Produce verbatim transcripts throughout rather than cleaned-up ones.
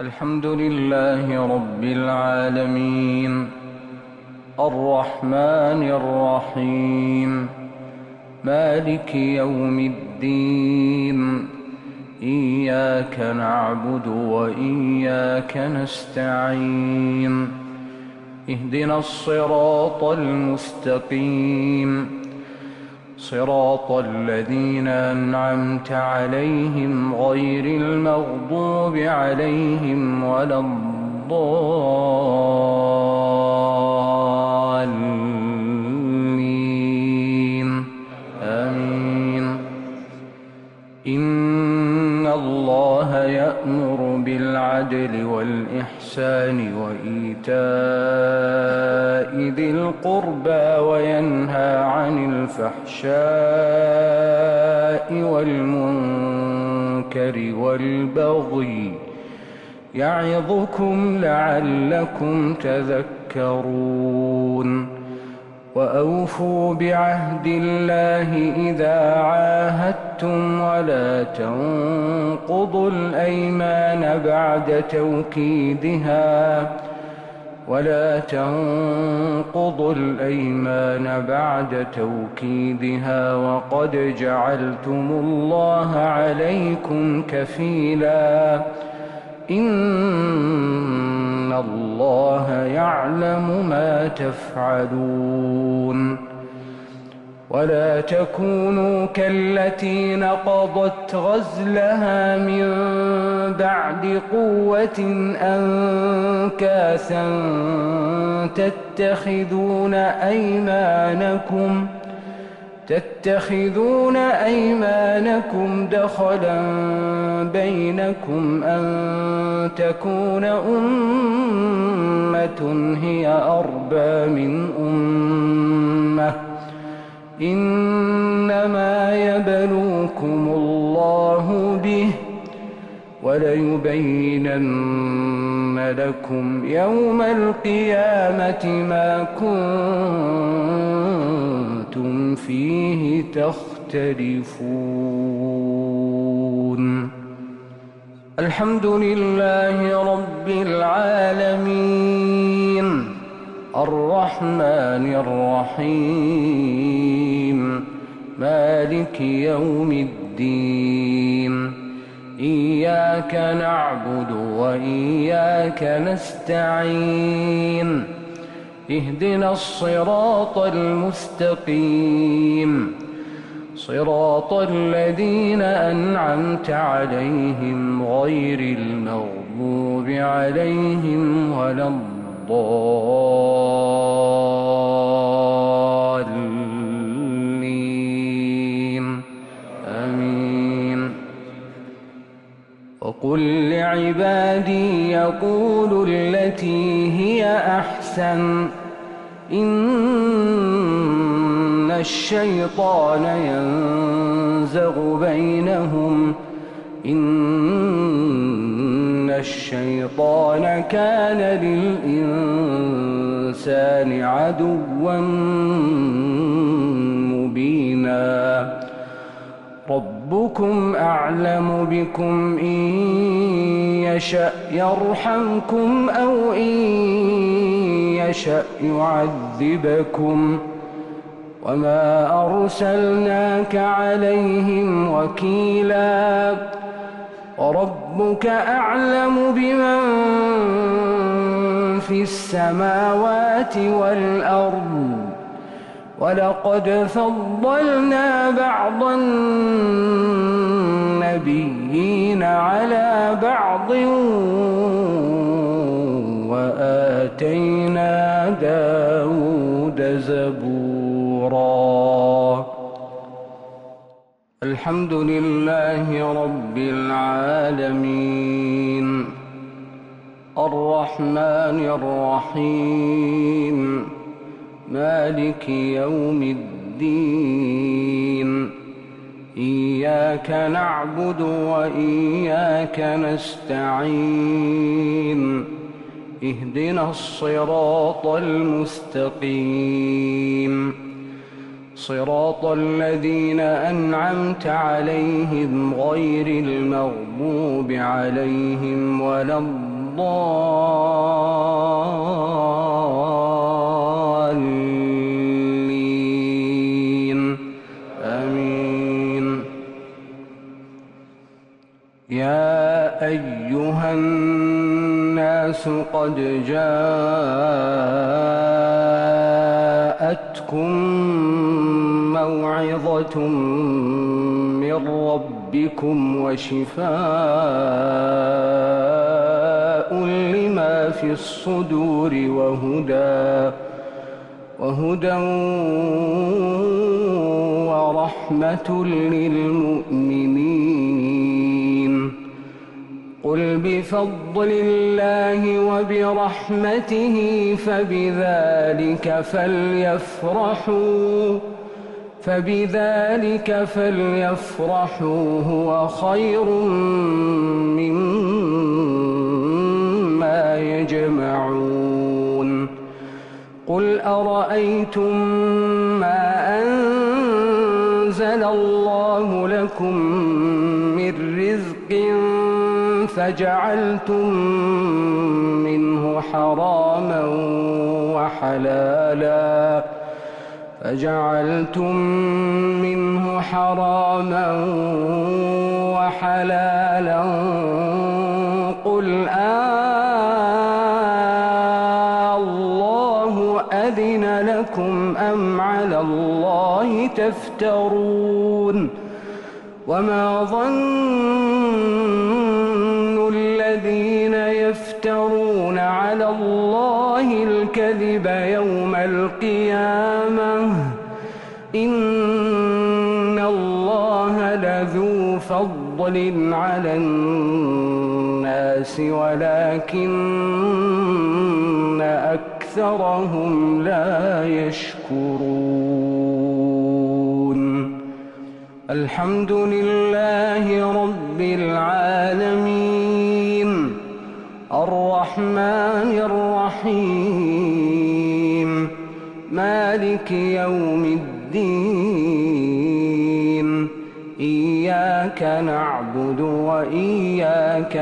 الحمد لله رب العالمين الرحمن الرحيم مالك يوم الدين إياك نعبد وإياك نستعين اهدنا الصراط المستقيم صراط الذين أنعمت عليهم غير المغضوب عليهم ولا الضالين آمين. إن الله يأمر بالعدل والإحسان وإيتاء ذي القربى وينهى عن الفحشاء والمنكر والبغي يعظكم لعلكم تذكرون. وأوفوا بعهد الله إذا عاهدتم ولا تنقضوا الأيمان بعد توكيدها ولا تنقضوا الأيمان بعد توكيدها وقد جعلتم الله عليكم كفيلا إن الله يعلم ما تفعلون. ولا تكونوا كالتي نقضت غزلها من بعد قوة أنكاثا تتخذون أيمانكم تتخذون أيمانكم دخلا بينكم أن تكون أمة هي أربى من أمة إنما يبلوكم الله به وليبينن لكم يوم القيامة ما كنتم فيه تختلفون. الحمد لله رب العالمين الرحمن الرحيم مالك يوم الدين إياك نعبد وإياك نستعين اهدنا الصراط المستقيم صراط الذين أنعمت عليهم غير المغضوب عليهم ولا الضالين آمين. وقل لعبادي يقولوا التي هي أحسن إن الشيطان ينزغ بينهم إن الشيطان كان للإنسان عدوا مبينا. ربكم أعلم بكم إن يشأ يرحمكم أو إن يشأ يعذبكم وما أرسلناك عليهم وكيلا. وربك أعلم بمن في السماوات والأرض ولقد فضلنا بعض النبيين على بعض وآتينا داود زبورا. الحمد لله رب العالمين الرحمن الرحيم مالك يوم الدين إياك نعبد وإياك نستعين اهدنا الصراط المستقيم صراط الذين أنعمت عليهم غير المغضوب عليهم ولا الضالين آمين. يا أيها الناس قد جاءتكم موعظة من ربكم وشفاء لما في الصدور وهدى وهدى ورحمة للمؤمنين. قل بفضل الله وبرحمته فبذلك فليفرحوا فبذلك فليفرحوا هو خير مما يجمعون. قل أرأيتم ما أنزل الله لكم من رزق فجعلتم منه حراما وحلالا فجعلتم منه حراما وحلالا قل آه الله أذن لكم أم على الله تفترون. وما ظن الذين يفترون على الله الكذب يوم القيامة إن الله لذو فضل على الناس ولكن أكثرهم لا يشكرون. الحمد لله رب العالمين الرحمن الرحيم مالك يوم الدين. إياك نعبد وإياك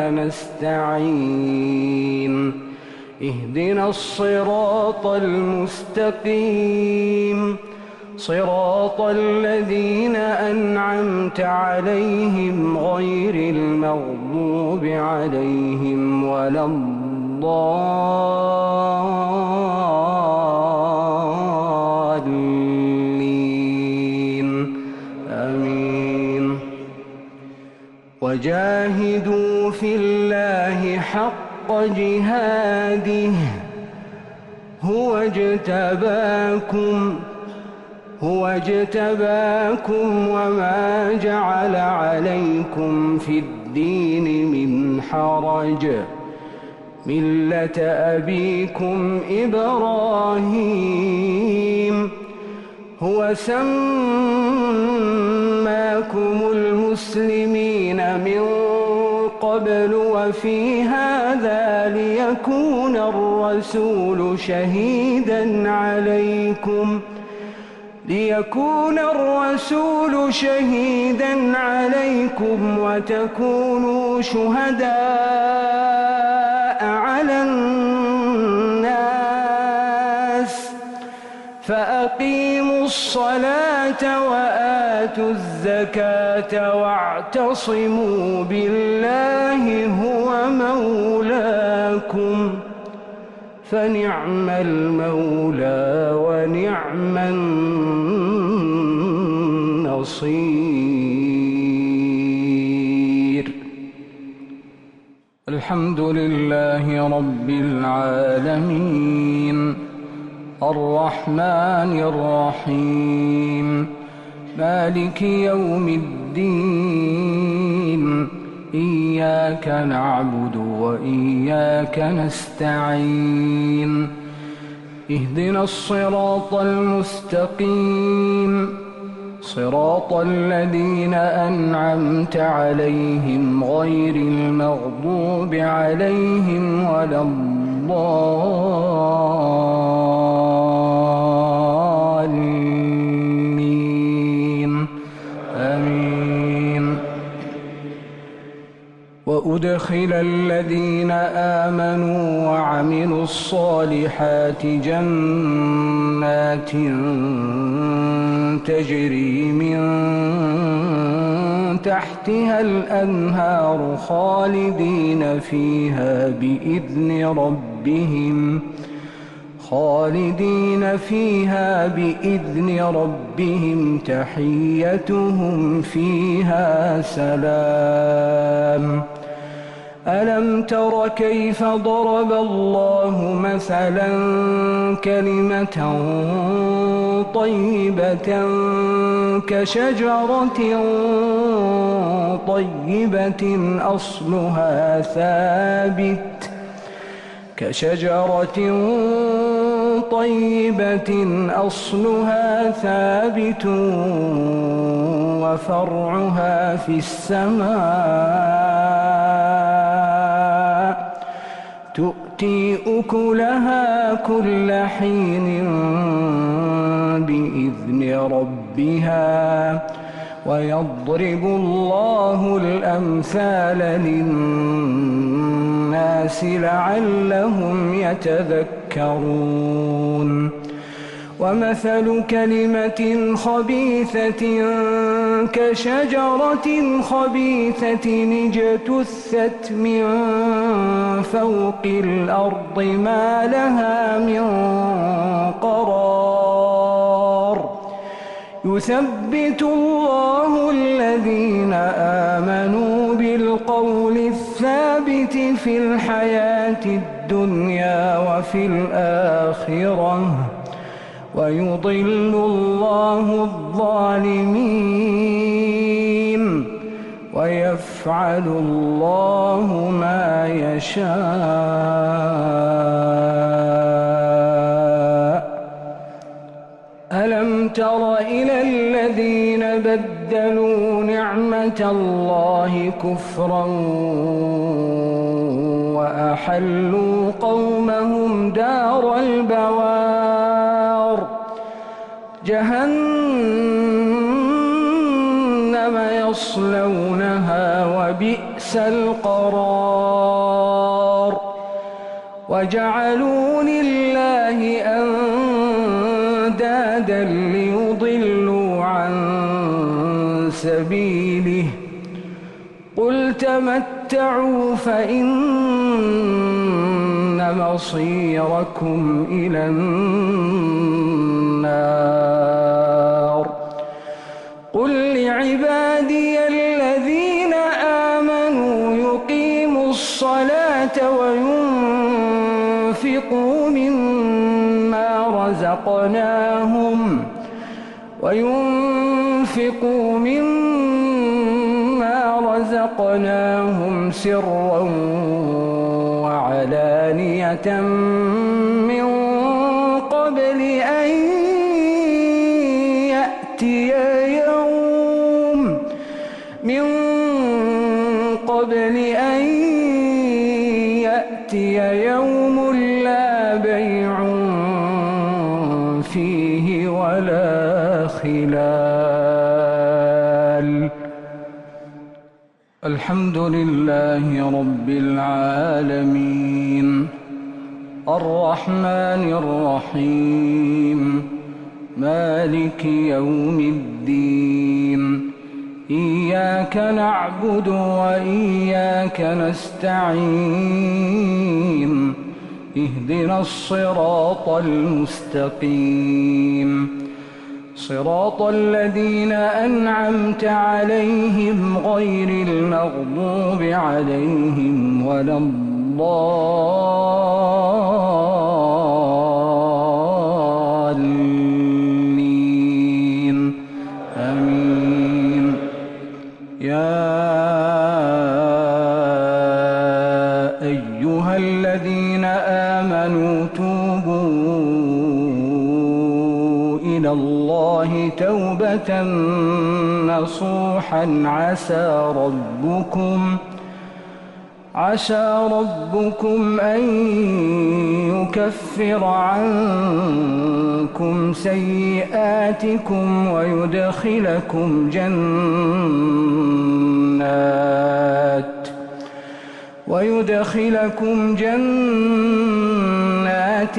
نستعين. اهدنا الصراط المستقيم صراط الذين أنعمت عليهم غير المغضوب عليهم ولا الضالين آمين. وجاهدوا في الله حق جهاده هو اجتباكم هو اجتباكم وما جعل عليكم في الدين من حرج ملة أبيكم إبراهيم هو سماكم المسلمين من قبل وفي هذا ليكون الرسول شهيدا عليكم ليكون الرسول شهيدا عليكم وتكونوا شهداء على الناس فأقيموا الصلاة وآتوا الزكاة واعتصموا بالله هو مولاكم فنعم المولى ونعم النصير. الحمد لله رب العالمين الرحمن الرحيم مالك يوم الدين. إياك نعبد وإياك نستعين. اهدنا الصراط المستقيم صراط الذين أنعمت عليهم غير المغضوب عليهم ولا الضالين ويدخل الذين آمنوا وعملوا الصالحات جنات تجري من تحتها الأنهار خالدين فيها بإذن ربهم خالدين فيها بإذن ربهم تحيتهم فيها سلام. ألم تر كيف ضرب الله مثلا كلمة طيبة كشجرة طيبة أصلها ثابت كشجرة طيبة أصلها ثابت وفرعها في السماء تؤتي أكلها كل حين بإذن ربها ويضرب الله الأمثال للناس لعلهم يتذكرون. ومثل كلمة خبيثة كشجرة خبيثة اجتثت من فوق الأرض ما لها من قرار يثبت الله الذين آمنوا بالقول الثابت في الحياة الدنيا وفي الآخرة ويضل الله الظالمين ويفعل الله ما يشاء. ألم تر إلى الذين بدلوا نعمة الله كفرا وأحلوا قومهم دار البوار جهنم يصلونها وبئس القرار. وجعلوا لله أندادا ليضلوا عن سبيله قل تمتعوا فإن مصيركم إلى النار. قل لعبادي الذين آمنوا يقيموا الصلاة وينفقوا مما رزقناهم وينفقوا مما رزقناهم سرا وعلانية من قبل أن يأتي يوم من قبل أن يأتي يوم لا بيع فيه ولا خلال. الحمد لله رب العالمين الرحمن الرحيم مالك يوم الدين إياك نعبد وإياك نستعين اهدنا الصراط المستقيم صراط الذين أنعمت عليهم غير المغضوب عليهم ولا الضالين آمين. يا أيها الذين آمنوا توبوا إلى الله توبة نصوحا عسى ربكم عسى ربكم أن يكفر عنكم سيئاتكم ويدخلكم جنات ويدخلكم جنات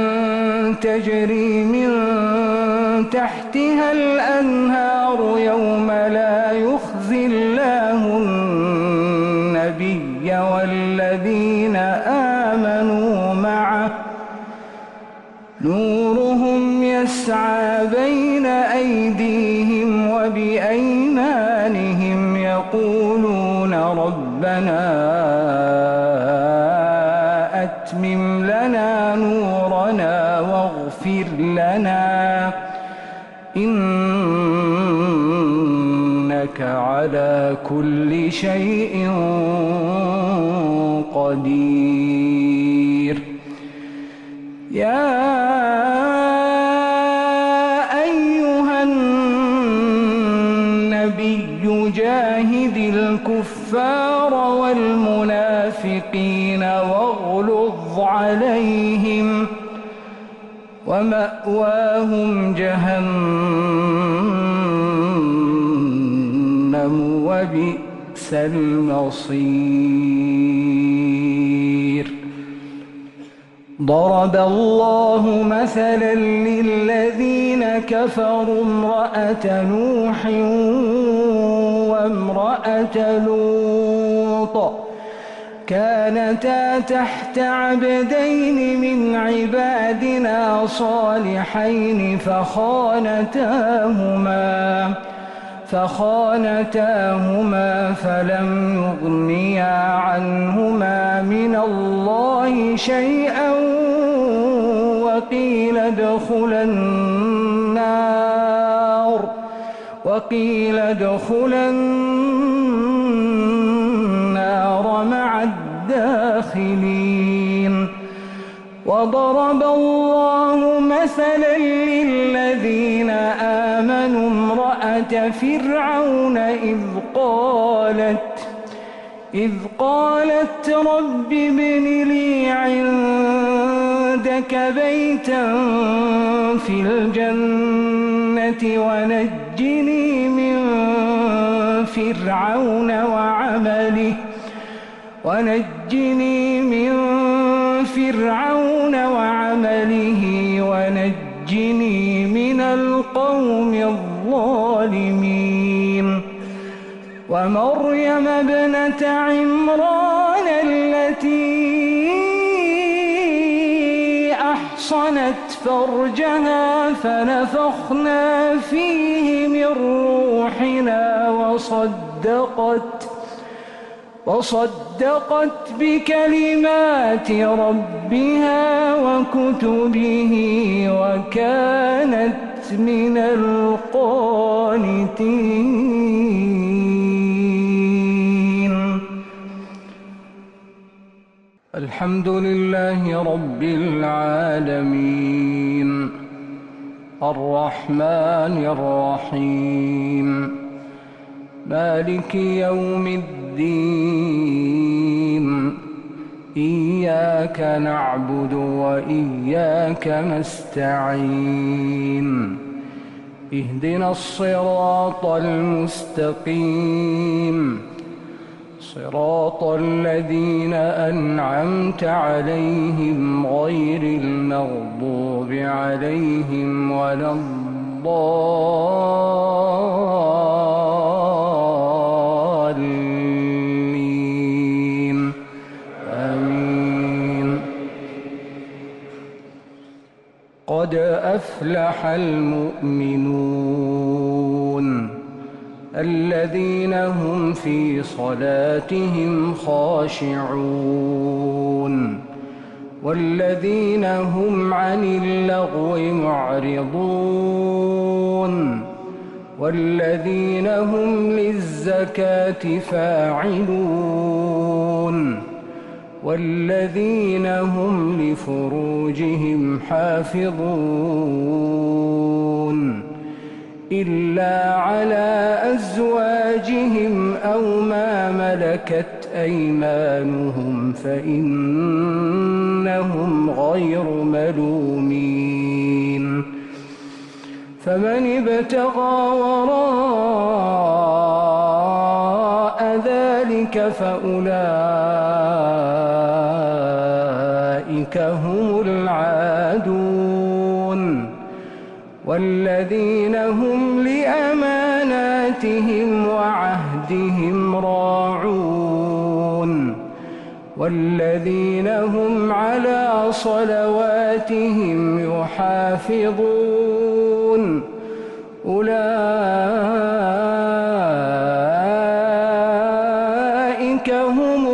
تجري من تحتها الأنهار يوم لا يخزي الله النبي والذين آمنوا معه نورهم يسعى بين أيديهم وبأيمانهم يقولون ربنا أتمم لنا نورنا واغفر لنا إنك على كل شيء قدير. يا أيها النبي جاهد الكفار والمنافقين واغلظ عليهم ومأواهم جهنم وبئس المصير. ضرب الله مثلا للذين كفروا امرأة نوح وامرأة لوط كانتا تحت عبدين من عبادنا صالحين فخانتاهما فخانتاهما فلم يغنيا عنهما من الله شيئا وقيل ادخلا النار وقيل ادخلا النار مع الداخلين. وضرب الله مثلا للذين آمنوا امرأة فرعون إذ قالت إذ قالت رب ابن لي عندك بيتا في الجنة ونجني من فرعون وعمله ونجني من فرعون وعمله ونجني من القوم الظالمين. ومريم ابنة عمران التي أحصنت فرجها فنفخنا فيه من روحنا وصدقت وصدقت بكلمات ربها وكتبه وكانت من القانتين. الحمد لله رب العالمين الرحمن الرحيم مالك يوم الدين إياك نعبد وإياك نستعين اهدنا الصراط المستقيم صراط الذين أنعمت عليهم غير المغضوب عليهم ولا الضالين آمين. قد أفلح المؤمنون الذين هم في صلاتهم خاشعون والذين هم عن اللغو معرضون والذين هم للزكاة فاعلون والذين هم لفروجهم حافظون إلا على أزواجهم أو ما ملكت أيمانهم فإنهم غير ملومين. فمن ابتغى وراء ذلك فأولئك أولئك هم العادون والذين هم لأماناتهم وعهدهم راعون والذين هم على صلواتهم يحافظون أولئك هم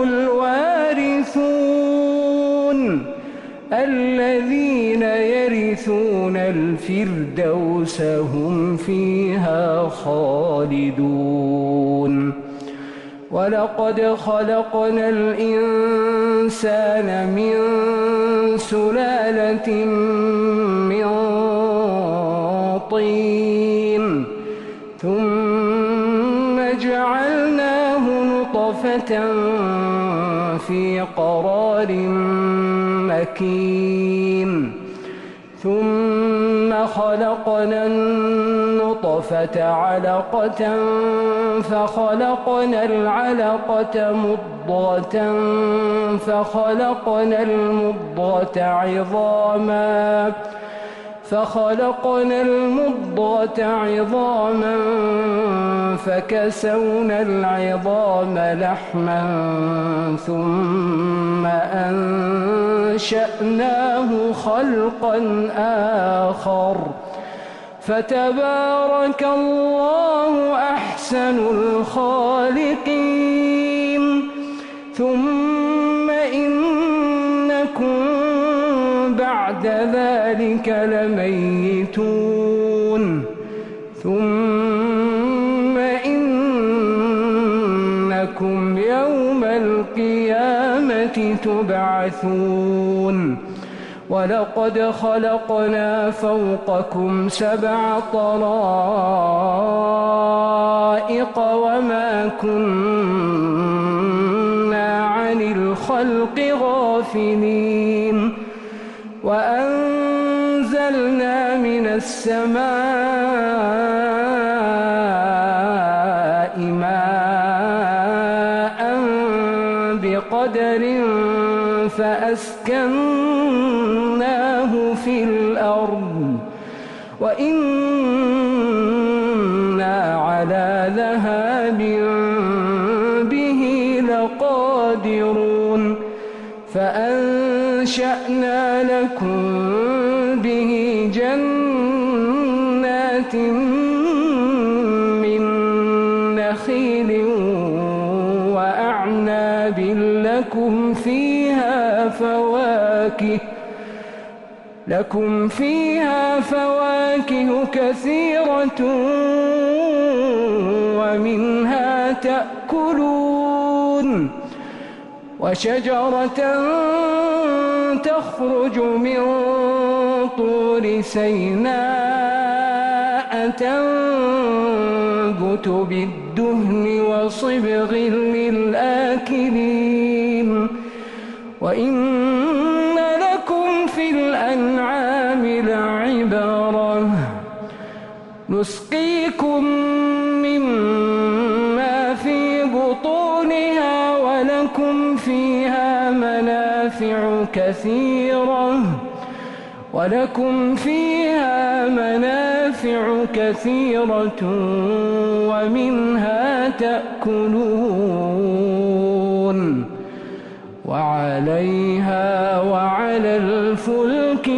الوارثون الذين يرثون الفردوس هم فيها خالدون ولقد خلقنا الإنسان من سلالة من طين ثم جعلناه نطفة في قرار مكين ثم خلقنا النطفة علقة فخلقنا العلقة مضغة فخلقنا المضغة عظاما فخلقنا المضغة عظاما فكسونا العظام لحما ثم أنشأناه خلقا آخر فتبارك الله أحسن الخالقين ثم إنكم بعد ذلك لميتون ثم إنكم يوم القيامة تبعثون ولقد خلقنا فوقكم سبع طرائق وما كنا عن الخلق غافلين وأنزلنا من السماء ماء بقدر فأسكناه في الأرض وإنا على ذهاب به لقادرون فأنشأنا لكم به جنات من نخيل وأعناب لكم فيها فواكه لكم فيها فواكه كثيرة ومنها تأكلون وشجرة تخرج من طور سيناء تنبت بالدهن وصبغ للآكلين وإن لكم في الأنعام لعبرة نسقيكم مما في بطونها ولكم فيها منافع كثيرة ولكم فيها منافع كثيرة ومنها تأكلون وعليها وعلى الفلك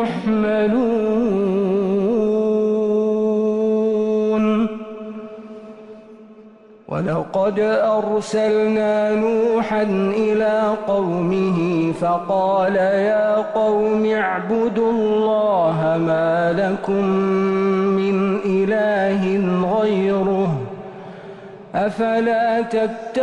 تحملون ولقد أرسلنا نوحا إلى قومه فقال يا قوم اعبدوا الله ما لكم من إله غيره أفلا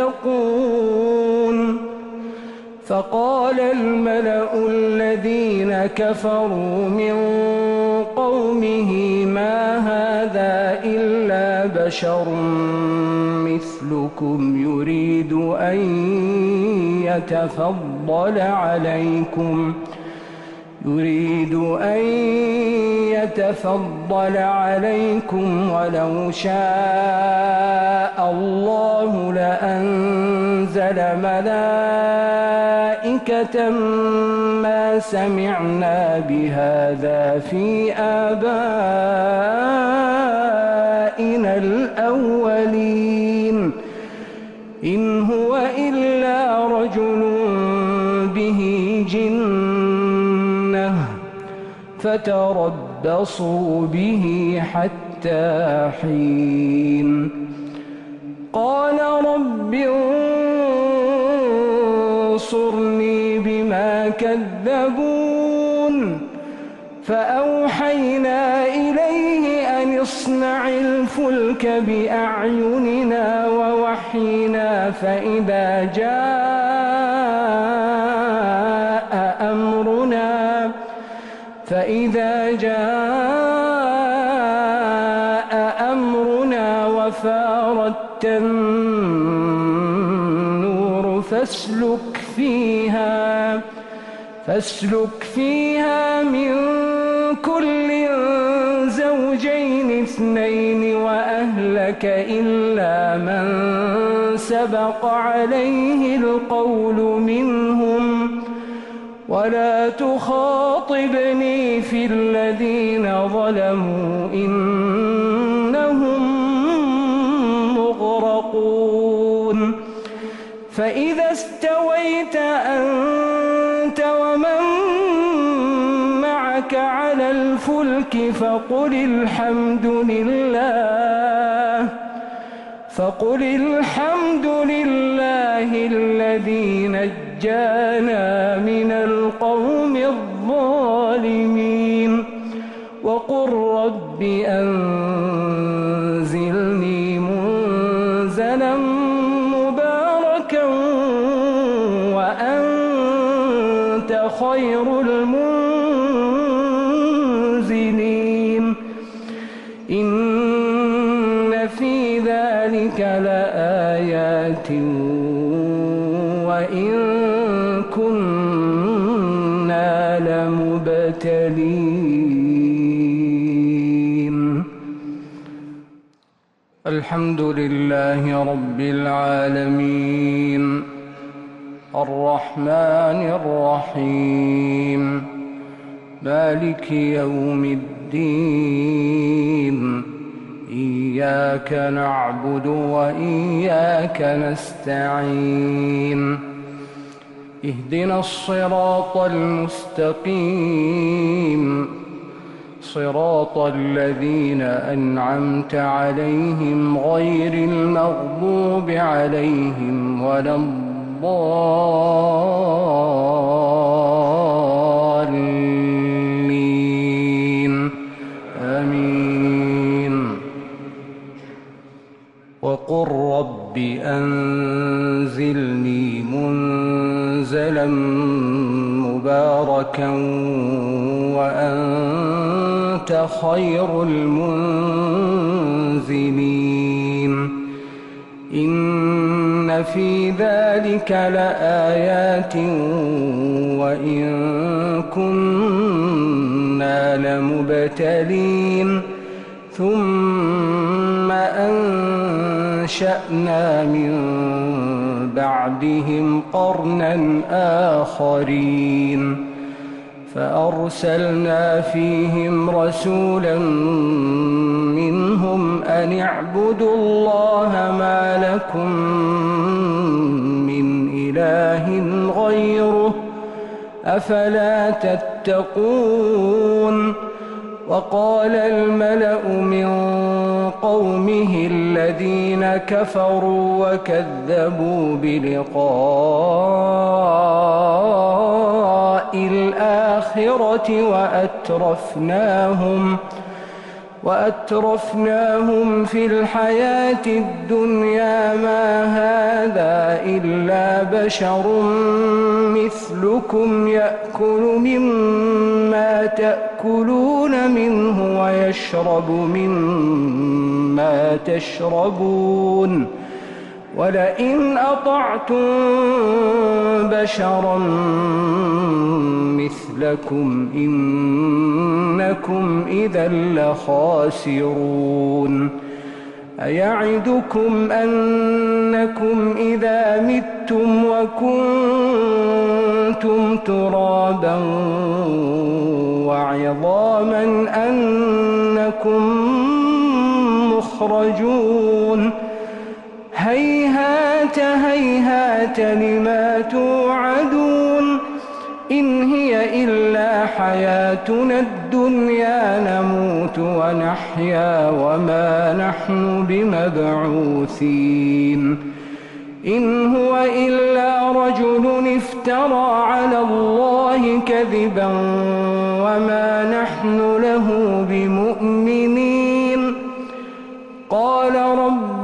تتقون فقال الملأ الذين كفروا من قومه ما هذا إلا بشر مثلكم يريد أن يتفضل عليكم يريد أن يتفضل عليكم ولو شاء الله لأنزل ملائكة ما سمعنا بهذا في آبائنا الأولين إن هو إلا رجل به جنة فتربصوا به حتى حين قال رب انصرني بما كذبون فأوحينا إليه أن اصنع الفلك بأعيننا ووحينا فإذا جاء أمرنا فإذا جاء أمرنا وفارت النور فاسلك فيها فاسلك فيها من كل زوجين اثنين وأهلك إلا من سبق عليه القول منهم ولا تخاطبني في الذين ظلموا إنهم مغرقون فإذا استويت أنت ومن معك على الفلك فقل الحمد لله فقل الحمد لله الذي نجانا من القوم الظالمين وقل رب أنزلني منزلا مباركا وأنت خير المنزلين إن في ذلك لآيات وإن كنا لمبتلين الحمد لله رب العالمين الرحمن الرحيم مالك يوم الدين إياك نعبد وإياك نستعين اهدنا الصراط المستقيم صراط الذين أنعمت عليهم غير المغضوب عليهم ولا الضالين آمين وقل رب أنزلني منزلا مباركا وأنت خير المنزلين إن في ذلك لآيات وإن كنا لمبتلين ثم أنشأنا من بعدهم قرنا آخرين فأرسلنا فيهم رسولا منهم أن اعبدوا الله ما لكم من إله غيره أفلا تتقون وقال الملأ من قومه الذين كفروا وكذبوا بلقاء الآخرة وأترفناهم وأترفناهم في الحياة الدنيا ما هذا إلا بشر مثلكم يأكل مما تأكلون منه ويشرب مما تشربون ولئن أطعتم بشرا مثلكم لكم إنكم إذا لخاسرون أيعدكم أنكم إذا متم وكنتم ترابا وعظاما أنكم مخرجون هيهات هيهات لما توعدون إن هي إلا حياتنا الدنيا نموت ونحيا وما نحن بمبعوثين إن هو إلا رجل افترى على الله كذبا وما نحن له بمؤمنين قال رب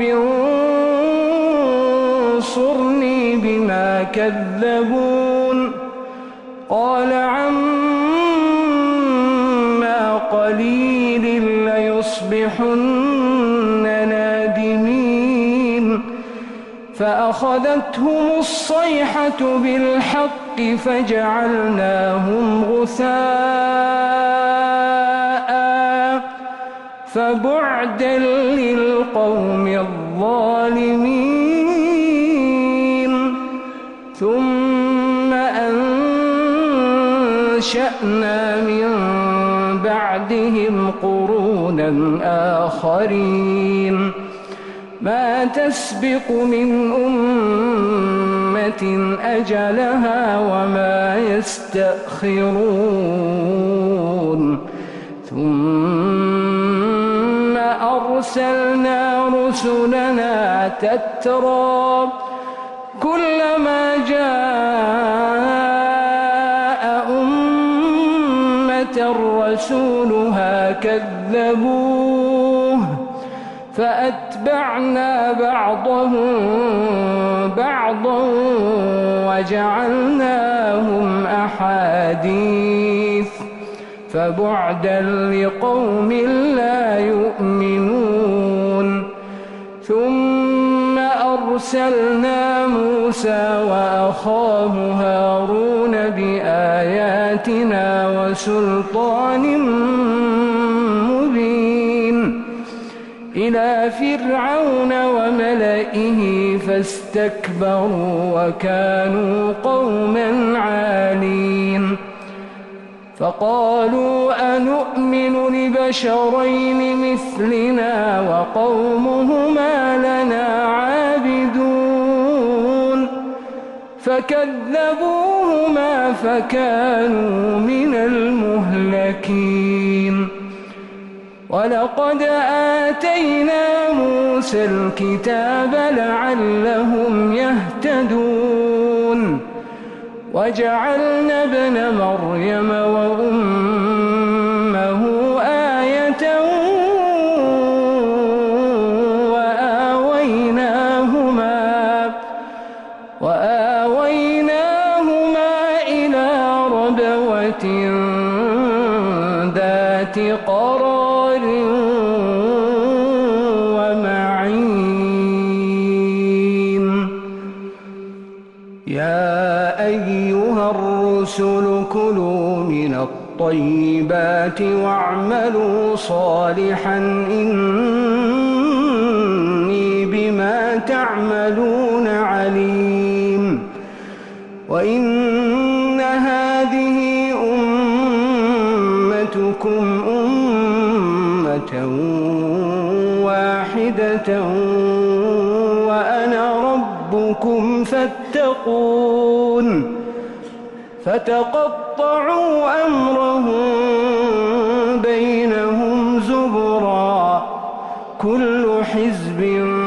انصرني بما كذبون قال عما قليل ليصبحن نادمين فأخذتهم الصيحة بالحق فجعلناهم غثاء فبعدا للقوم الظالمين ثم أنشأنا من بعدهم قرونا آخرين ما تسبق من أمة أجلها وما يستأخرون ثم أرسلنا رسلنا تترى كلما جاء أمة رسولها كذبوه فأتبعنا بعضهم بعضا وجعلناهم أحاديث فبعدا لقوم لا يؤمنون ثم أرسلنا موسى وأخاه هارون بآياتنا وسلطان مبين إلى فرعون وملئه فاستكبروا وكانوا قوما عالين فقالوا أنؤمن لبشرين مثلنا وقومهما لنا عابدون فكذبوهما فكانوا من المهلكين ولقد آتينا موسى الكتاب لعلهم يهتدون وجعلنا ابن مريم وأمه آية وآويناهما وآويناهما إلى ربوة ذات قرار ومعين يا أيها الرسل كلوا من الطيبات واعملوا صالحا إني بما تعملون عليم وإن هذه أمتكم أمة واحدة وأنا ربكم فاتقون فتقطعوا أمرهم بينهم زبرا كل حزب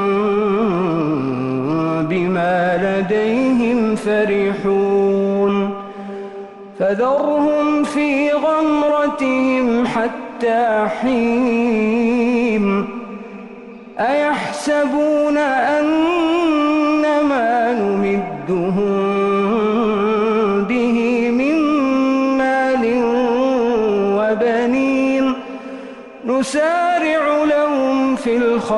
بما لديهم فرحون فذرهم في غمرتهم حتى حين أيحسبون أن ما نمدهم به من مال وبنين نسارع لهم في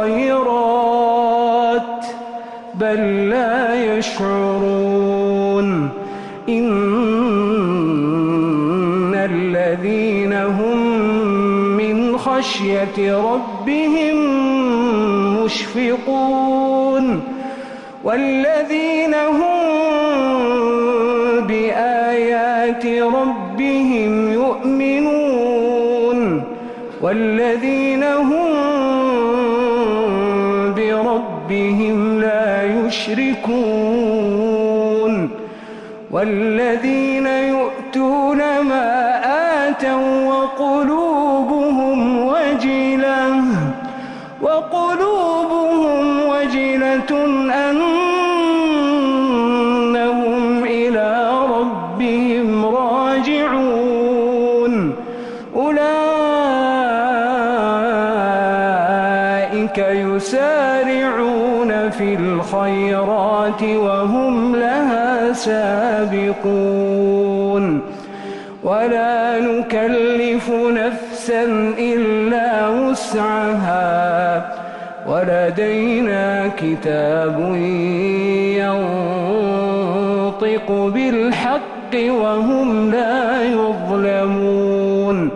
الخيرات بل لا يشعرون إنك خشية ربهم مشفقون والذين هم بآيات ربهم يؤمنون والذين هم بربهم لا يشركون والذين يؤتون ما آتوا وقلوبهم وجلة وقلوبهم وجلة أنهم إلى ربهم راجعون أولئك يسارعون في الخيرات وهم لها سابقون ولا نكلف نفسا إلا وسعها ولدينا كتاب ينطق بالحق وهم لا يظلمون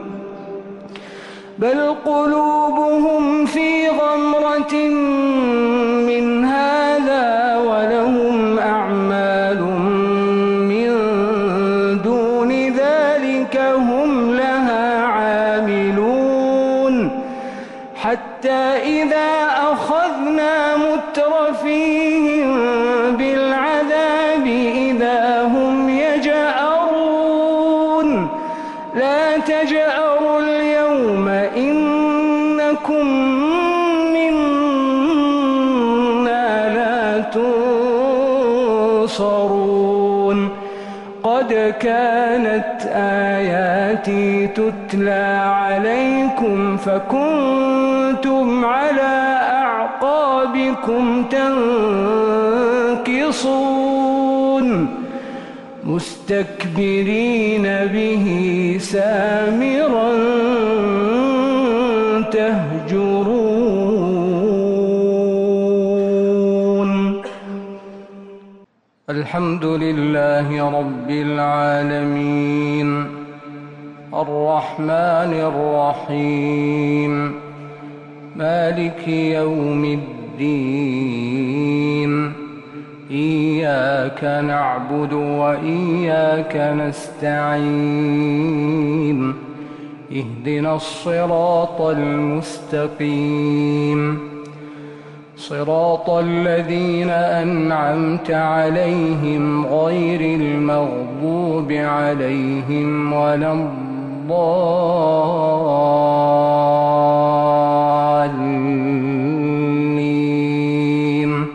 بل قلوبهم في غمرة من هذا ولهم أعمال من دون ذلك هم لها عاملون حتى إذا أخذنا مترفيهم بالعذاب إذا هم يجأرون لا تجأروا اليوم إنكم منا لا تنصرون قد كانت آياتي تتلى عليكم فكنتم على أعقابكم تنكصون مستكبرين به سامرا تهجرون. الحمد لله رب العالمين الرحمن الرحيم مالك يوم الدين إياك نعبد وإياك نستعين اهدنا الصراط المستقيم صراط الذين أنعمت عليهم غير المغضوب عليهم ولا الضالين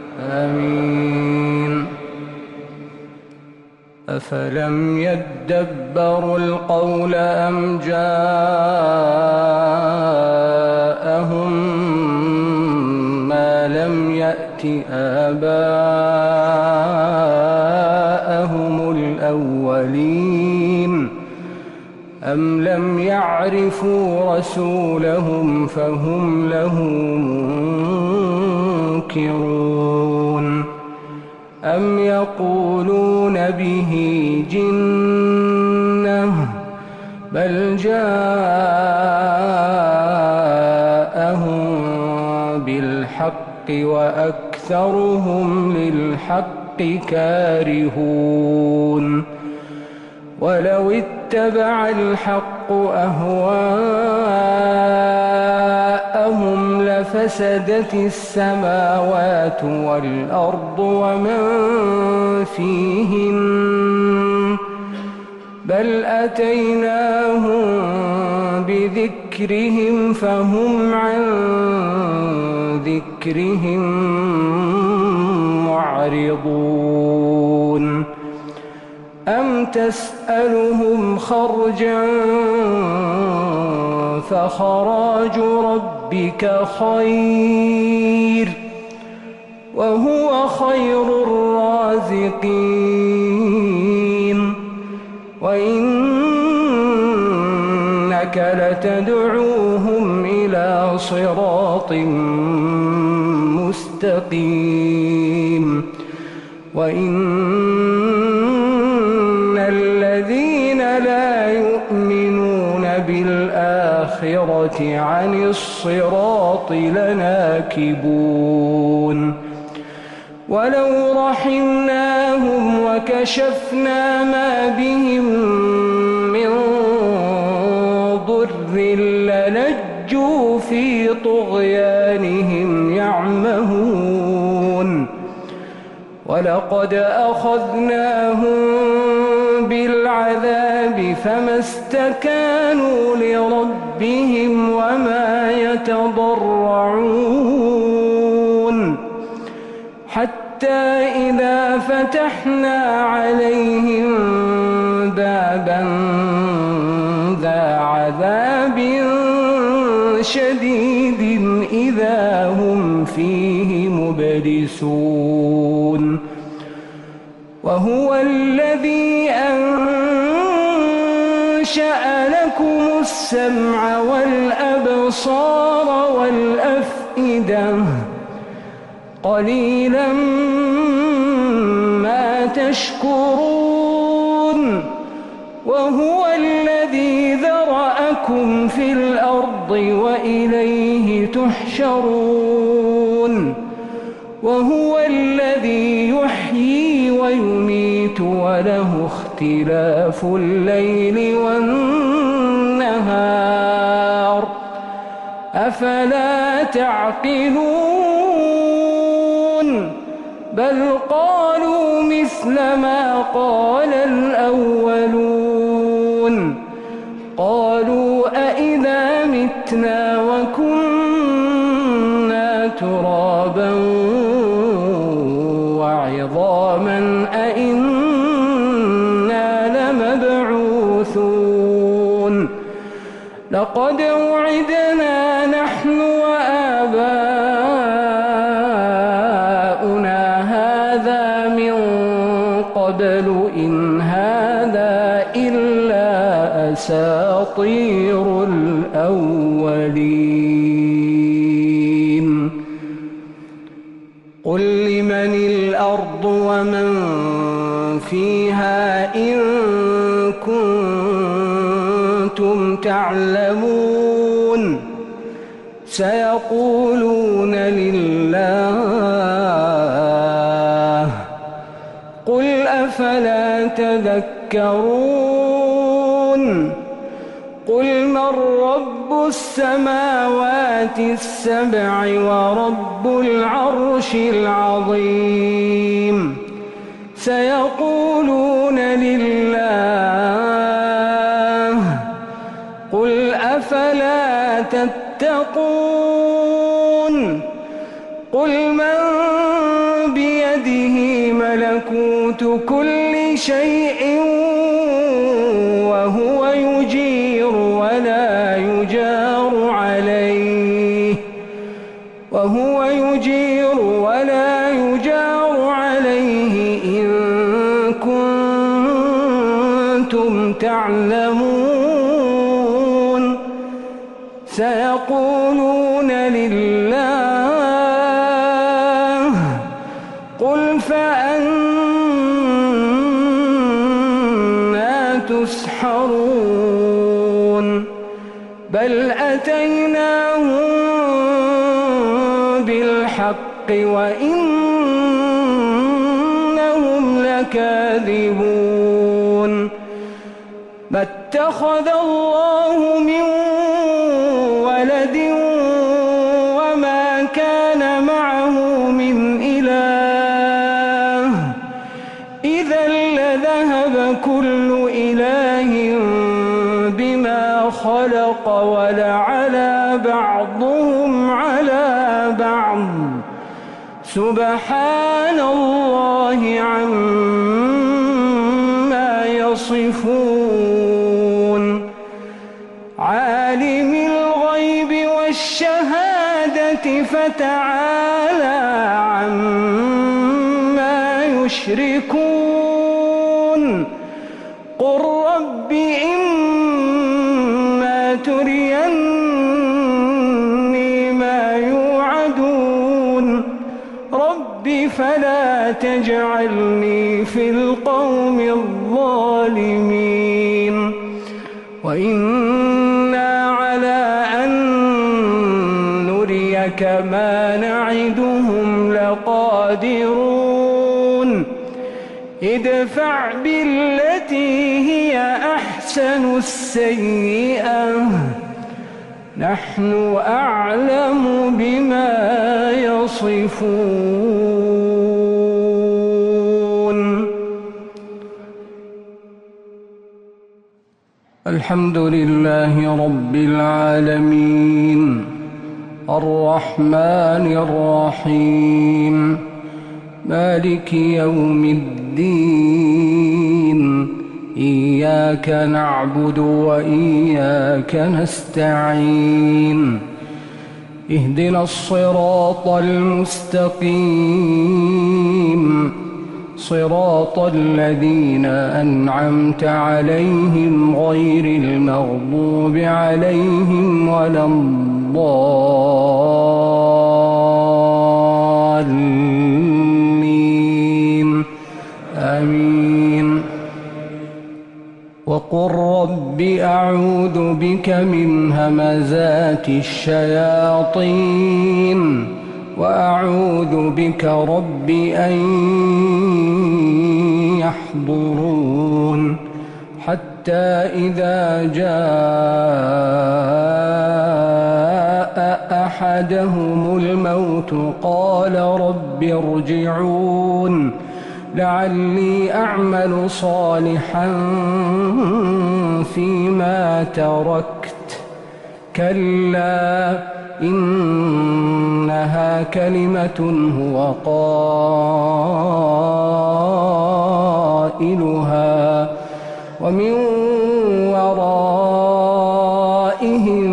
آمين. أفلم يدبروا القول أم جاءهم ما لم يأت آباءهم الأولين أم لم يعرفوا رسولهم فهم له منكرون أم يقولون به جنة بل جاءهم بالحق وأكثرهم للحق كارهون ولو اتبع الحق أهواءهم لفسدت السماوات والأرض ومن فيهن بل أتيناهم بذكرهم فهم عن ذكرهم معرضون أم تسألهم خرجا فخراج ربك خير وهو خير الرازقين وإنك لتدعوهم إلى صراط مستقيم وإن الذين لا يؤمنون بالآخرة الآخرة عن الصراط لناكبون ولو رحمناهم وكشفنا ما بهم من ضر للجوا في طغيانهم يعمهون ولقد أخذناهم بالعذاب فما استكانوا لربهم وما يتضرعون حتى إذا فتحنا عليهم بابا ذا عذاب شديد إذا هم فيه مبلسون وهو الذي أنشأ لكم السمع والأبصار والأفئدة قليلا ما تشكرون وهو الذي ذرأكم في الأرض وإليه تحشرون وهو الذي يحيي ويميت وله اختلاف الليل والنهار أفلا تعقلون بل قالوا مثل ما قال الأولون قالوا أئذا متنا وكنا ترابا وعظاما أئنا لمبعوثون لقد وعدنا نحن وآباؤنا هذا من قبل إن هذا إلا أساطير الأولين قل لمن الأرض ومن فيها إن كنتم تعلمون سيقولون لله قل أفلا تذكرون قل من رب السماوات السبع ورب العرش العظيم سيقولون لله قل أفلا تتقون قل من بيده ملكوت كل شيء وهو يجير ولا يجار عليه وهو يجير ولا يجار عليه إن كنتم تعلمون سيقولون لله قل فأنا تسحرون بل أتيناهم بالحق وإنهم لكاذبون ما اتخذ الله من ولد وما كان معه من إله إذا لذهب كل إله بما خلق ولعلى بعضهم على بعض سبحان الله عما يصفون عالم الغيب والشهادة فتعالى عما يشركون قل رب إما تريني ما يوعدون رب فلا تجعلني في القوم الظالمين وإنا على ربك ما نعدهم لقادرون ادفع بالتي هي أحسن السيئة نحن أعلم بما يصفون. الحمد لله رب العالمين الرحمن الرحيم مالك يوم الدين إياك نعبد وإياك نستعين اهدنا الصراط المستقيم صراط الذين أنعمت عليهم غير المغضوب عليهم ولا الضالين آمين. وقل رب أعوذ بك من همزات الشياطين وأعوذ بك رب أن يحضرون حتى إذا جاء أحدهم الموت قال رب ارجعون لعلي أعمل صالحا فيما تركت كلا إنها كلمة هو قائلها ومن ورائهم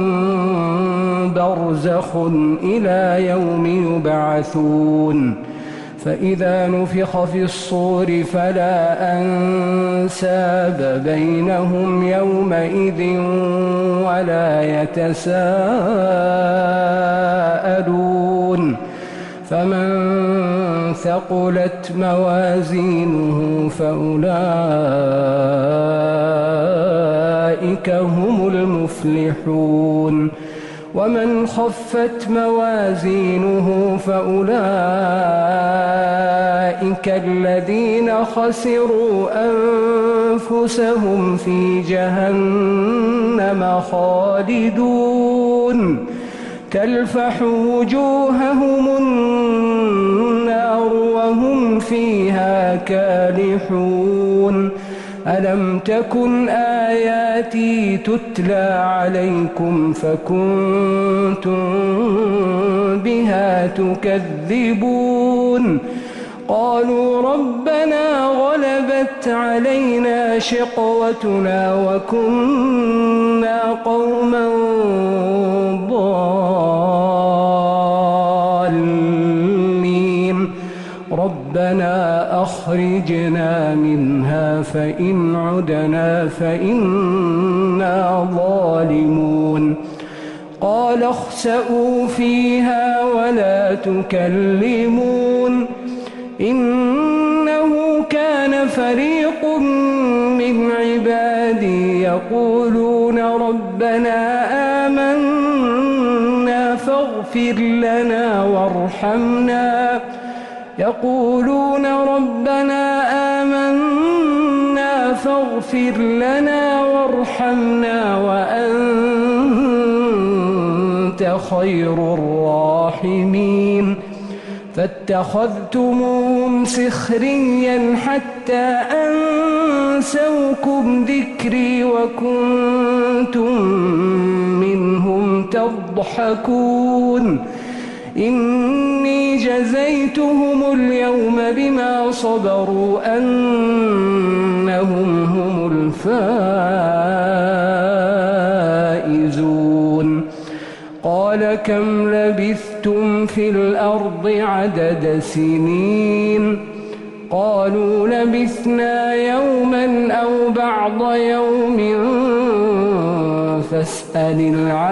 برزخ إلى يوم يبعثون فإذا نفخ في الصور فلا أنساب بينهم يومئذ ولا يتساءلون فمن ثقلت موازينه فأولئك هم المفلحون ومن خفت موازينه فأولئك الذين خسروا أنفسهم في جهنم خالدون تلفح وجوههم النار وهم فيها كالحون ألم تكن آياتي تتلى عليكم فكنتم بها تكذبون قالوا ربنا غلبت علينا شقوتنا وكنا قوما ضالين ربنا أخرجنا منها فإن عدنا فإنا ظالمون قال اخسئوا فيها ولا تكلمون إنه كان فريق من عبادي يقولون ربنا آمنا فاغفر لنا وارحمنا يقولون ربنا آمنا فاغفر لنا وارحمنا وأنت خير الراحمين فاتخذتموهم سخريا حتى أنسوكم ذكري وكنتم منهم تضحكون إني جزيتهم اليوم بما صبروا أنهم هم الفائزون قال كم لبثتم في الأرض عدد سنين قالوا لبثنا يوما أو بعض يوم فاسأل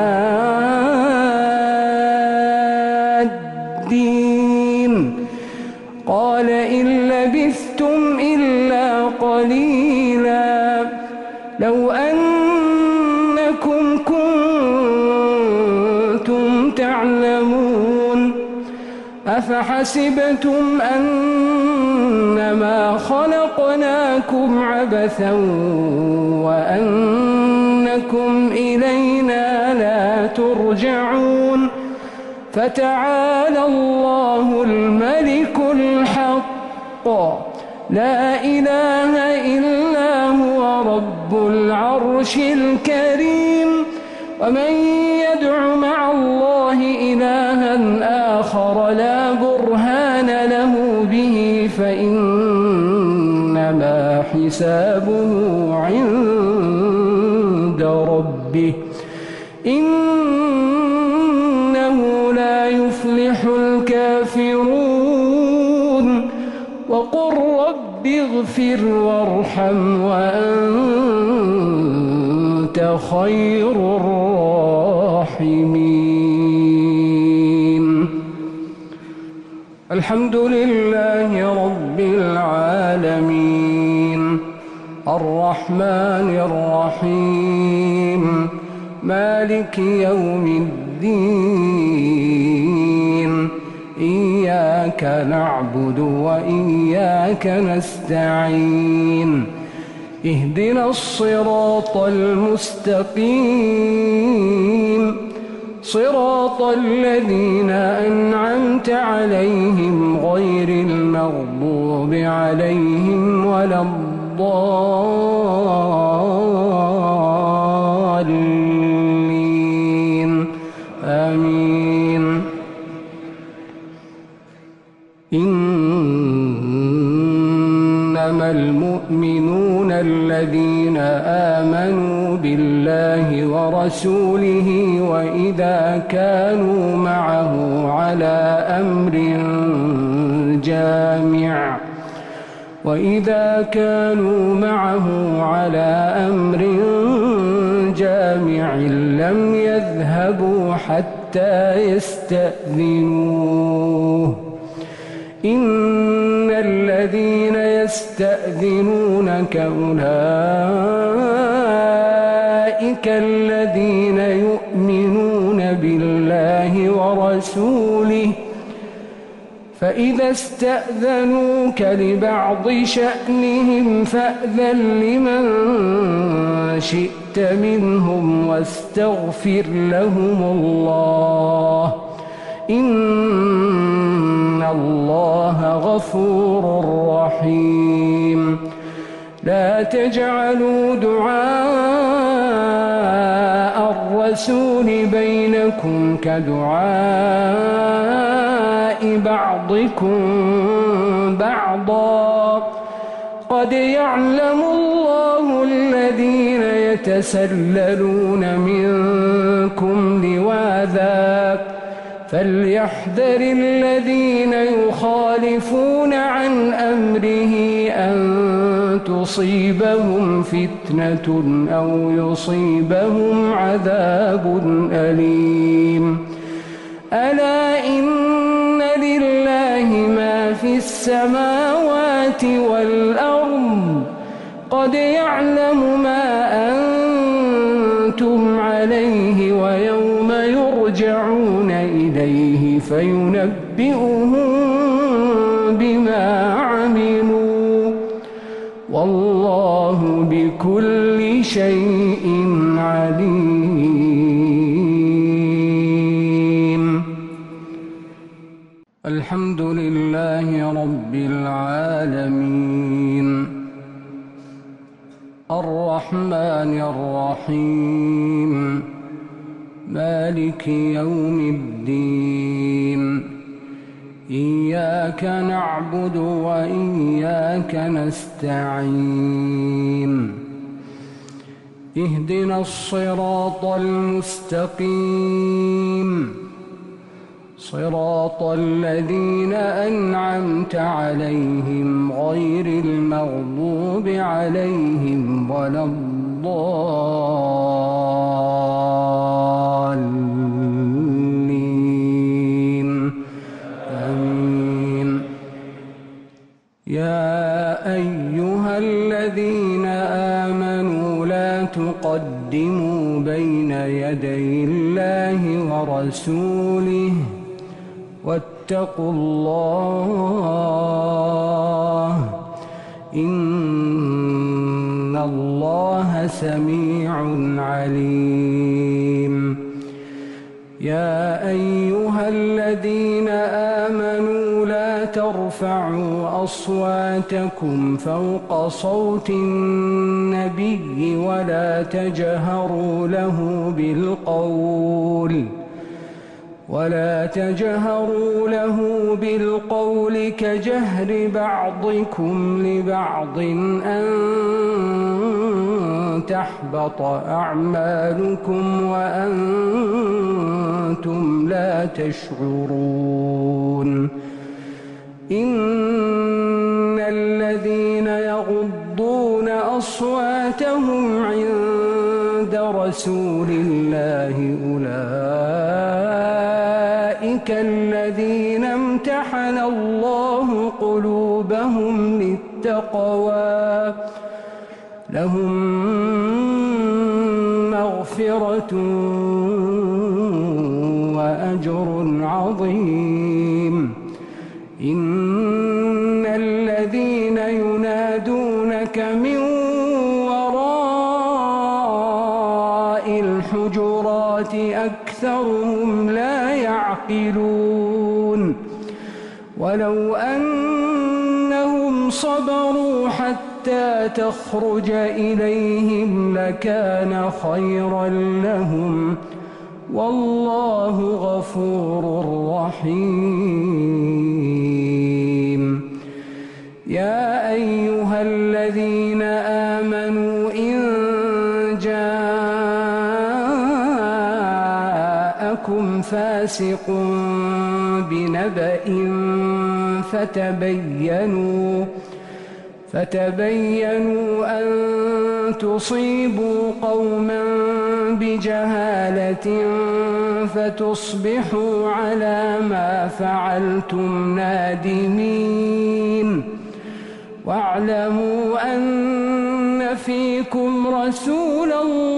العادين قال إن لبثتم إلا قليلا لو أنكم كنتم تعلمون أفحسبتم أنما خلقناكم عبثا وأنكم إلينا لا ترجعون فتعالى الله الملك الحق لا إله إلا هو رب العرش الكريم ومن يدع مع الله إلها آخر لا برهان له به فإنما حسابه عند ربه إنه لا يفلح الكافرون وقل رب اغفر وارحم وأنت خير الراحمين الحمد لله رب العالمين الرحمن الرحيم مالك يوم الدين إياك نعبد وإياك نستعين اهدنا الصراط المستقيم صراط الذين أنعمت عليهم غير المغضوب عليهم ولا الضالين آمين إنما المؤمنون الذين آمنوا بالله ورسوله وإذا كانوا معه على أمر جامع وإذا كانوا معه على أمر جامع لم يذهبوا حتى يستأذنوه إن الذين يستأذنونك أولئك الذين يؤمنون بالله ورسوله فإذا استأذنوك لبعض شأنهم فأذن لمن شئت منهم واستغفر لهم الله إن الله غفور رحيم لا تجعلوا دعاء الرسول بينكم كدعاء بعضكم بعضا قد يعلم الله الذين يتسللون منكم لواذا فليحذر الذين يخالفون عن أمره أن تصيبهم فتنة أو يصيبهم عذاب أليم ألا إن لله ما في السماوات والأرض قد يعلم ما أنتم عليه ويوم يرجعون إليه فينبئهم بما عملوا والله بكل شيء عليم الحمد لله رب العالمين الرحمن الرحيم مالك يوم الدين إياك نعبد وإياك نستعين اهدنا الصراط المستقيم صراط الذين أنعمت عليهم غير المغضوب عليهم ولا الضالين آمين يا أيها الذين آمنوا لا تقدموا بين يدي الله ورسوله واتقوا واتقوا الله إن الله سميع عليم. يا أيها الذين آمنوا لا ترفعوا أصواتكم فوق صوت النبي ولا تجهروا له بالقول ولا تجهروا له بالقول كجهر بعضكم لبعض أن تحبط أعمالكم وأنتم لا تشعرون. إن الذين يغضون أصواتهم عند رسول الله أولئك الذين امتحن الله قلوبهم للتقوى لهم مغفرة وأجر عظيم. إن الذين ينادونك من وراء الحجرات أكثرهم لا يعقلون. ولو أنهم صبروا حتى تخرج إليهم لكان خيرا لهم والله غفور رحيم. يا أيها الذين آمنوا إن جاءكم فاسق بنبأ فتبينوا فتبينوا أن تصيبوا قوما بجهالة فتصبحوا على ما فعلتم نادمين. واعلموا أن فيكم رسول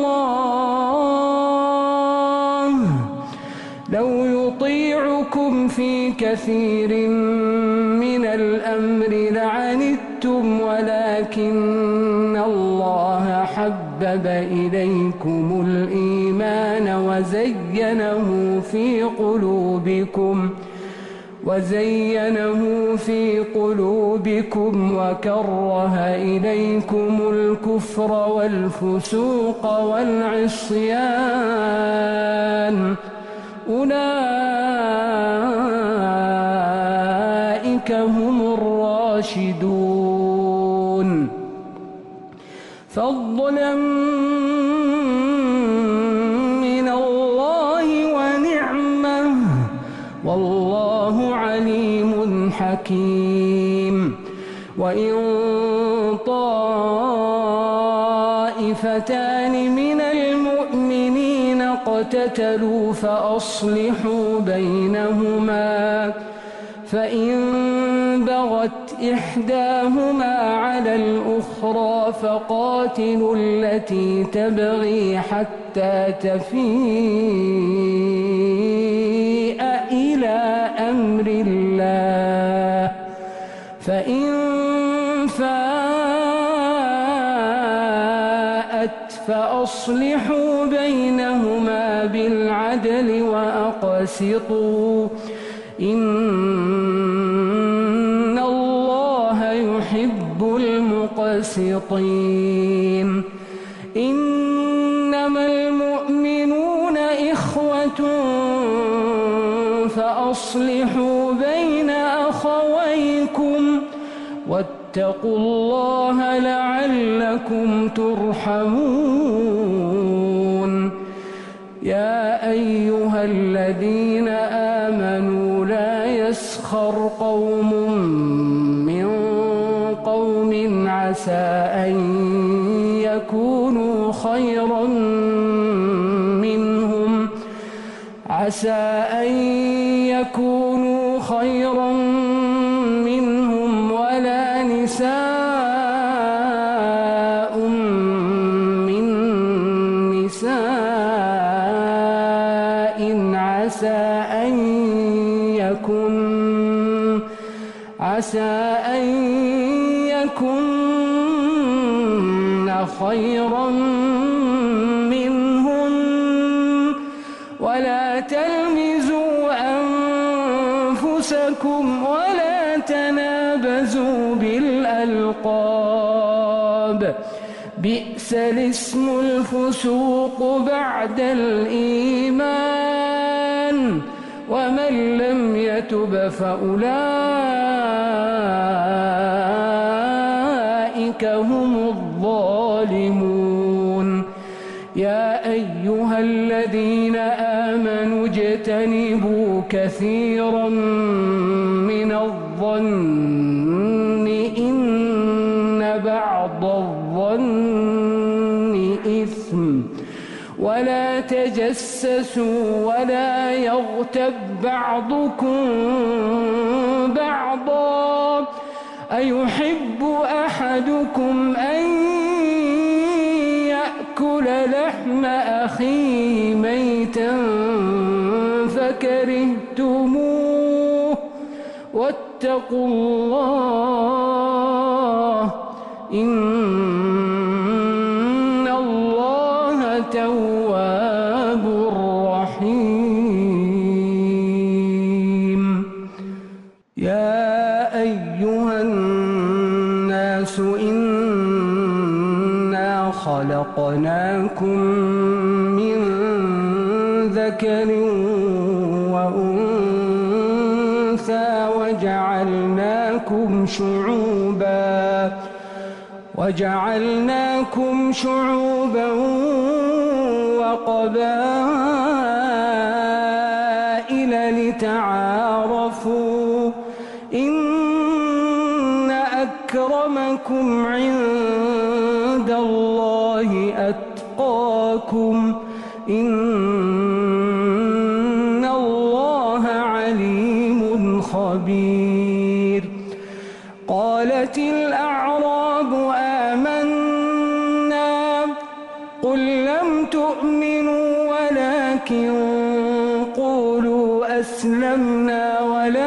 الله لو يطيعكم في كثير من الأمر لعنتم ولكن الله حبب إليكم الإيمان وزينه في قلوبكم وزينه في قلوبكم وكره إليكم الكفر والفسوق والعصيان أولئك هم الراشدون فضلا من الله ونعمة والله عليم حكيم. وإن طائفتان من المؤمنين اقتتلوا فأصلحوا بينهما فإن بغت إحداهما على الأخرى فقاتلوا التي تبغي حتى تفيء إلى أمر الله فإن فاءت فأصلحوا بينهما بالعدل وأقسطوا إن الله يحب المقسطين. إنما المؤمنون إخوة فأصلحوا بين أخويكم واتقوا الله لعلكم ترحمون. يا أيها الذين آمنوا لا يسخر قوم من قوم عسى أن يكونوا خيرا منهم عسى أن يكونوا خيرا منهم ولا نساء من نساء عسى أن يكن عسى أن يكن خيرا منهن ولا تلمزوا أنفسكم ولا تنابزوا بالألقاب بئس الاسم الفسوق بعد الإيمان ومن لم يتب فأولئك هم الظالمون يا أيها الذين آمنوا اجتنبوا كثيرا من الظن إن بعض الظن إثم ولا تجسسوا ولا يغتب بعضكم بعضا أيحب أحدكم أن يأكل لحم أخيه ميتا فكرهتموه واتقوا الله إن الله تواب رحيم يا أيها الناس إنا خلقناكم من ذكر وأنثى وجعلناكم شعوبا وجعلناكم شعوبا وقبائل لتعارفوا إن أكرمكم عند الله أتقاكم إن الله عليم خبير قالت الأعراب آمنا قل لم تؤمنوا ولكن قولوا أسلمنا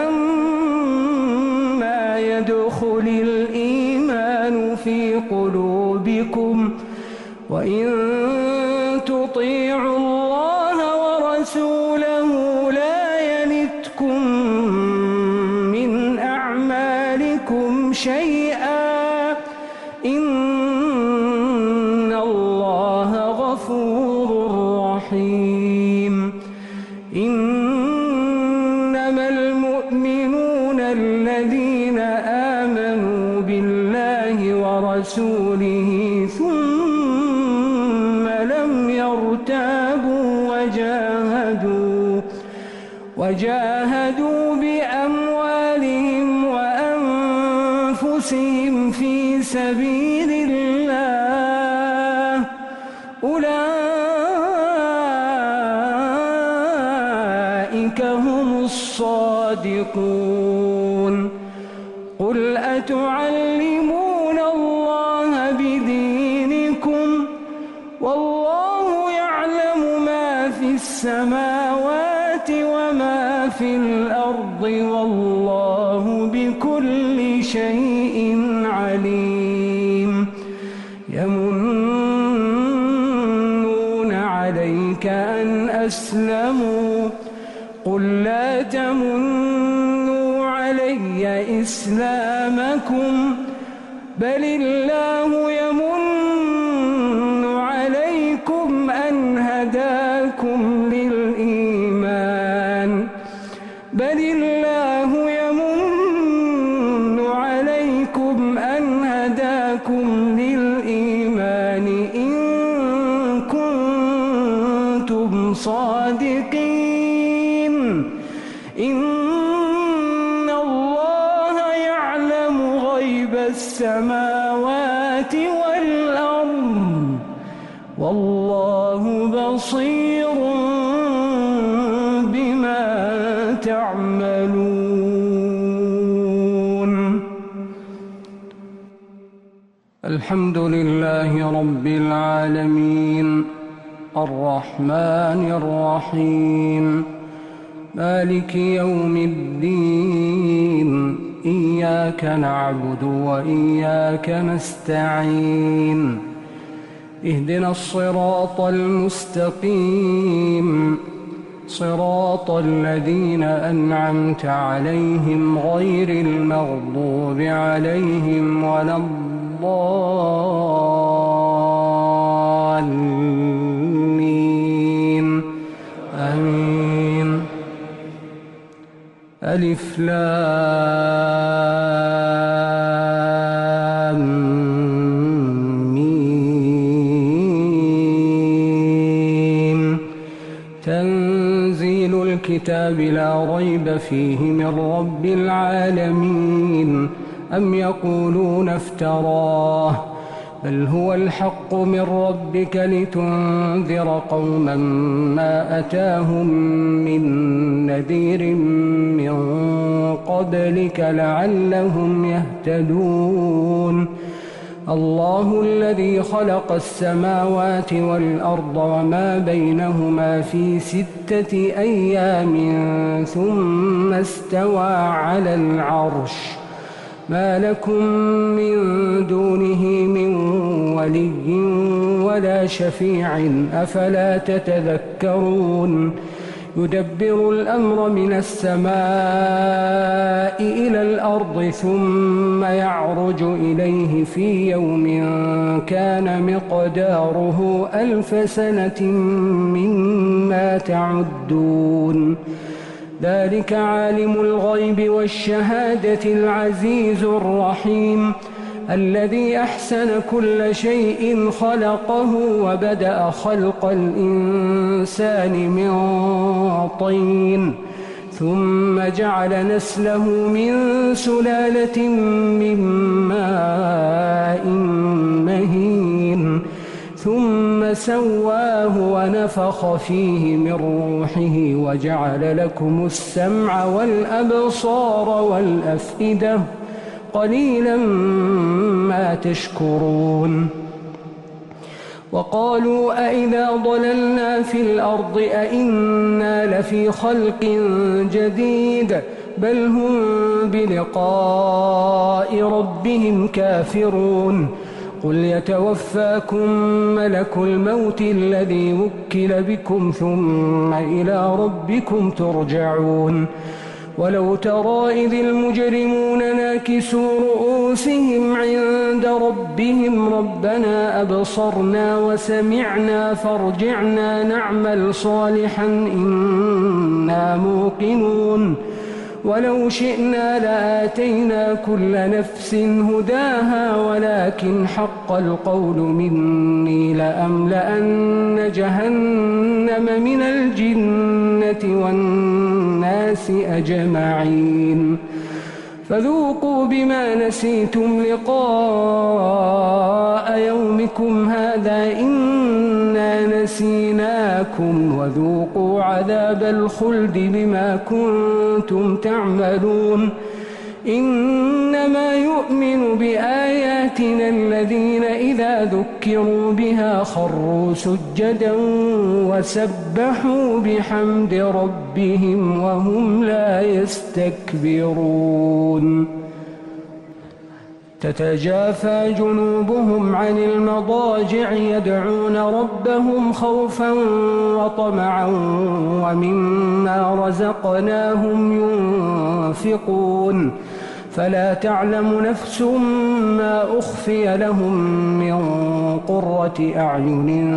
ولما يدخل الإيمان في قلوبكم وإن تطيعوا الله ورسوله لا يلتكم من أعمالكم شيئا إن الله غفور رحيم إنما المؤمنون الذين آمنوا بالله ورسوله ثم لم يرتابوا وجاهدوا وجاهدوا بأموالهم وأنفسهم في سبيل الله أولئك هم الصادقون قل أتعلمون الله بدينكم والله يعلم ما في السماوات وما في الأرض والله بكل شيء عليم يمنون عليك أن أسلموا قل لا تمنوا علي إسلامكم بل الله يمن عليكم أن هداكم للإيمان بل الله يمن عليكم أن هداكم للإيمان إن كنتم صادقين إن الله يعلم غيب السماوات والأرض والله بصير بما تعملون الحمد لله رب العالمين الرحمن الرحيم مالك يوم الدين إياك نعبد وإياك نستعين اهدنا الصراط المستقيم صراط الذين أنعمت عليهم غير المغضوب عليهم ولا الضالين آمين. ألف لام ميم. تنزيل الكتاب لا ريب فيه من رب العالمين. أم يقولون افتراه بل هو الحق من ربك لتنذر قوما ما أتاهم من نذير من قبلك لعلهم يهتدون. الله الذي خلق السماوات والأرض وما بينهما في ستة أيام ثم استوى على العرش ما لكم من دونه من ولي ولا شفيع أفلا تتذكرون. يدبر الأمر من السماء إلى الأرض ثم يعرج إليه في يوم كان مقداره ألف سنة مما تعدون. ذلك عالم الغيب والشهادة العزيز الرحيم الذي أحسن كل شيء خلقه وبدأ خلق الإنسان من طين ثم جعل نسله من سلالة من ماء مهين ثم سواه ونفخ فيه من روحه وجعل لكم السمع والأبصار والأفئدة قليلا ما تشكرون. وقالوا أئذا ضللنا في الأرض أئنا لفي خلق جديد بل هم بلقاء ربهم كافرون. قل يتوفاكم ملك الموت الذي وكل بكم ثم إلى ربكم ترجعون. ولو ترى إذ المجرمون ناكسوا رؤوسهم عند ربهم ربنا أبصرنا وسمعنا فارجعنا نعمل صالحا إنا موقنون. ولو شئنا لآتينا كل نفس هداها ولكن حق القول مني لأملأن جهنم من الجنة والناس أجمعين. فذوقوا بما نسيتم لقاء يومكم هذا إنا نسيناكم وذوقوا عذاب الخلد بما كنتم تعملون. إنما يؤمن بآياتنا الذين إذا ذكروا بها خروا سجدا وسبحوا بحمد ربهم وهم لا يستكبرون. تتجافى جنوبهم عن المضاجع يدعون ربهم خوفا وطمعا ومما رزقناهم ينفقون. فلا تعلم نفس ما أخفي لهم من قرة أعين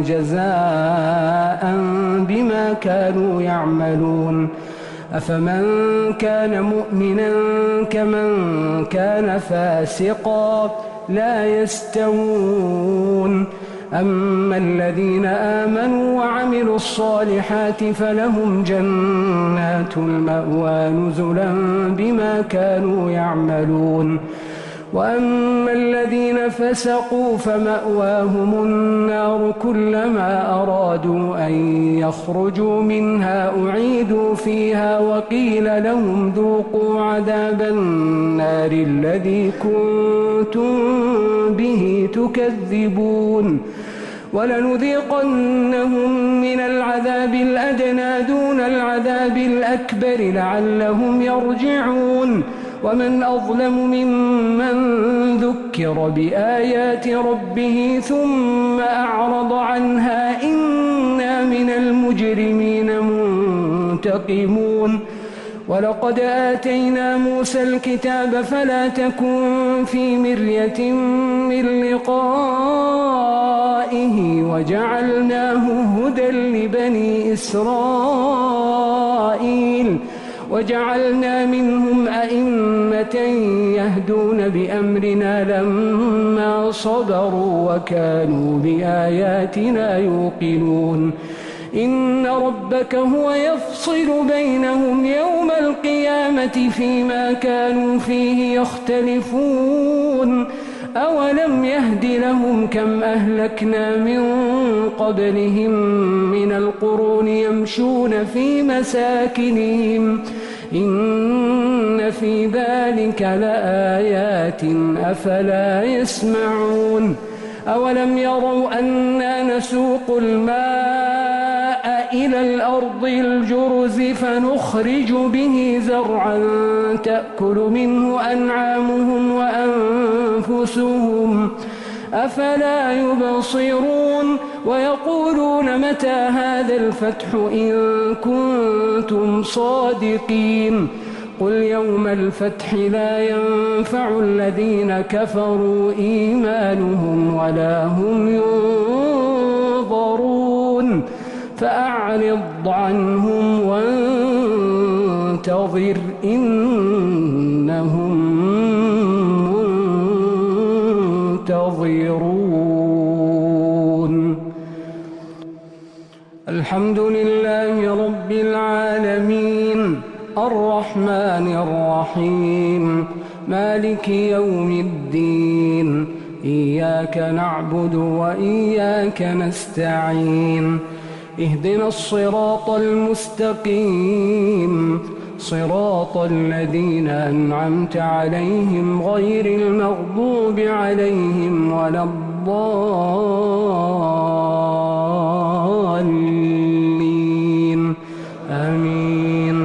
جزاء بما كانوا يعملون. أفمن كان مؤمنا كمن كان فاسقا لا يستوون. أما الذين آمنوا وعملوا الصالحات فلهم جنات المأوى نزلا بما كانوا يعملون. وأما الذين فسقوا فمأواهم النار كلما أرادوا أن يخرجوا منها أعيدوا فيها وقيل لهم ذوقوا عذاب النار الذي كنتم به تكذبون. ولنذيقنهم من العذاب الأدنى دون العذاب الأكبر لعلهم يرجعون ومن أظلم ممن ذكر بآيات ربه ثم أعرض عنها إنا من المجرمين منتقمون ولقد آتينا موسى الكتاب فلا تكن في مرية من لقائه وجعلناه هدى لبني إسرائيل وجعلنا منهم أئمة يهدون بأمرنا لما صبروا وكانوا بآياتنا يوقنون إن ربك هو يفصل بينهم يوم القيامة فيما كانوا فيه يختلفون أولم يهد لهم كم أهلكنا من قبلهم من القرون يمشون في مساكنهم إن في ذلك لآيات أفلا يسمعون أولم يروا أنا نسوق الماء إلى الأرض الجرز فنخرج به زرعا تأكل منه أنعامهم وأنفسهم أفلا يبصرون ويقولون متى هذا الفتح إن كنتم صادقين قل يوم الفتح لا ينفع الذين كفروا إيمانهم ولا هم ينظرون فأعرض عنهم وانتظر إنهم منتظرون الحمد لله رب العالمين الرحمن الرحيم مالك يوم الدين إياك نعبد وإياك نستعين اهدنا الصراط المستقيم صراط الذين أنعمت عليهم غير المغضوب عليهم ولا الضالين آمين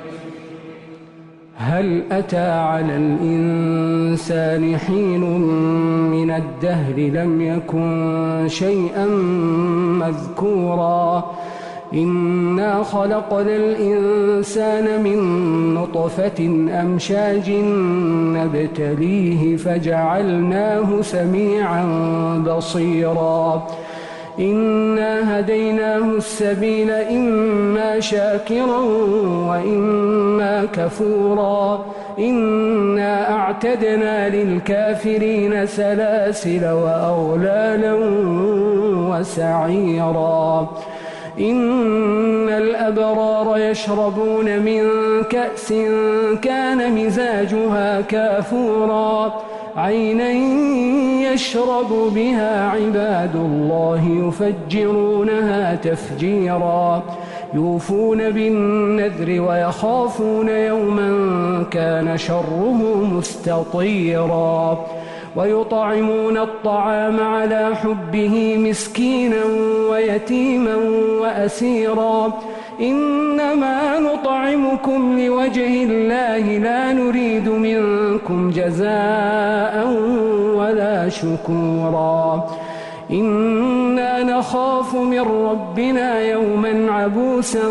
هل أتى على الإنسان حين من الدهر لم يكن شيئا مذكورا إنا خلقنا الإنسان من نطفة أمشاج نبتليه فجعلناه سميعا بصيرا إنا هديناه السبيل إما شاكرا وإما كفورا إنا أعتدنا للكافرين سلاسل وأغلالا وسعيرا إن الأبرار يشربون من كأس كان مزاجها كافورا عينا يشرب بها عباد الله يفجرونها تفجيرا يوفون بالنذر ويخافون يوما كان شره مستطيرا ويطعمون الطعام على حبه مسكينا ويتيما وأسيرا إنما نطعمكم لوجه الله لا نريد منكم جزاء ولا شكورا إنا نخاف من ربنا يوما عبوسا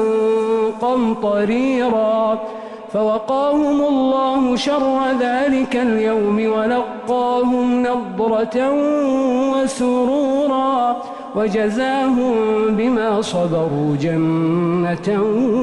قمطريرا فوقاهم الله شر ذلك اليوم ولقاهم نضرة وسرورا وجزاهم بما صبروا جنة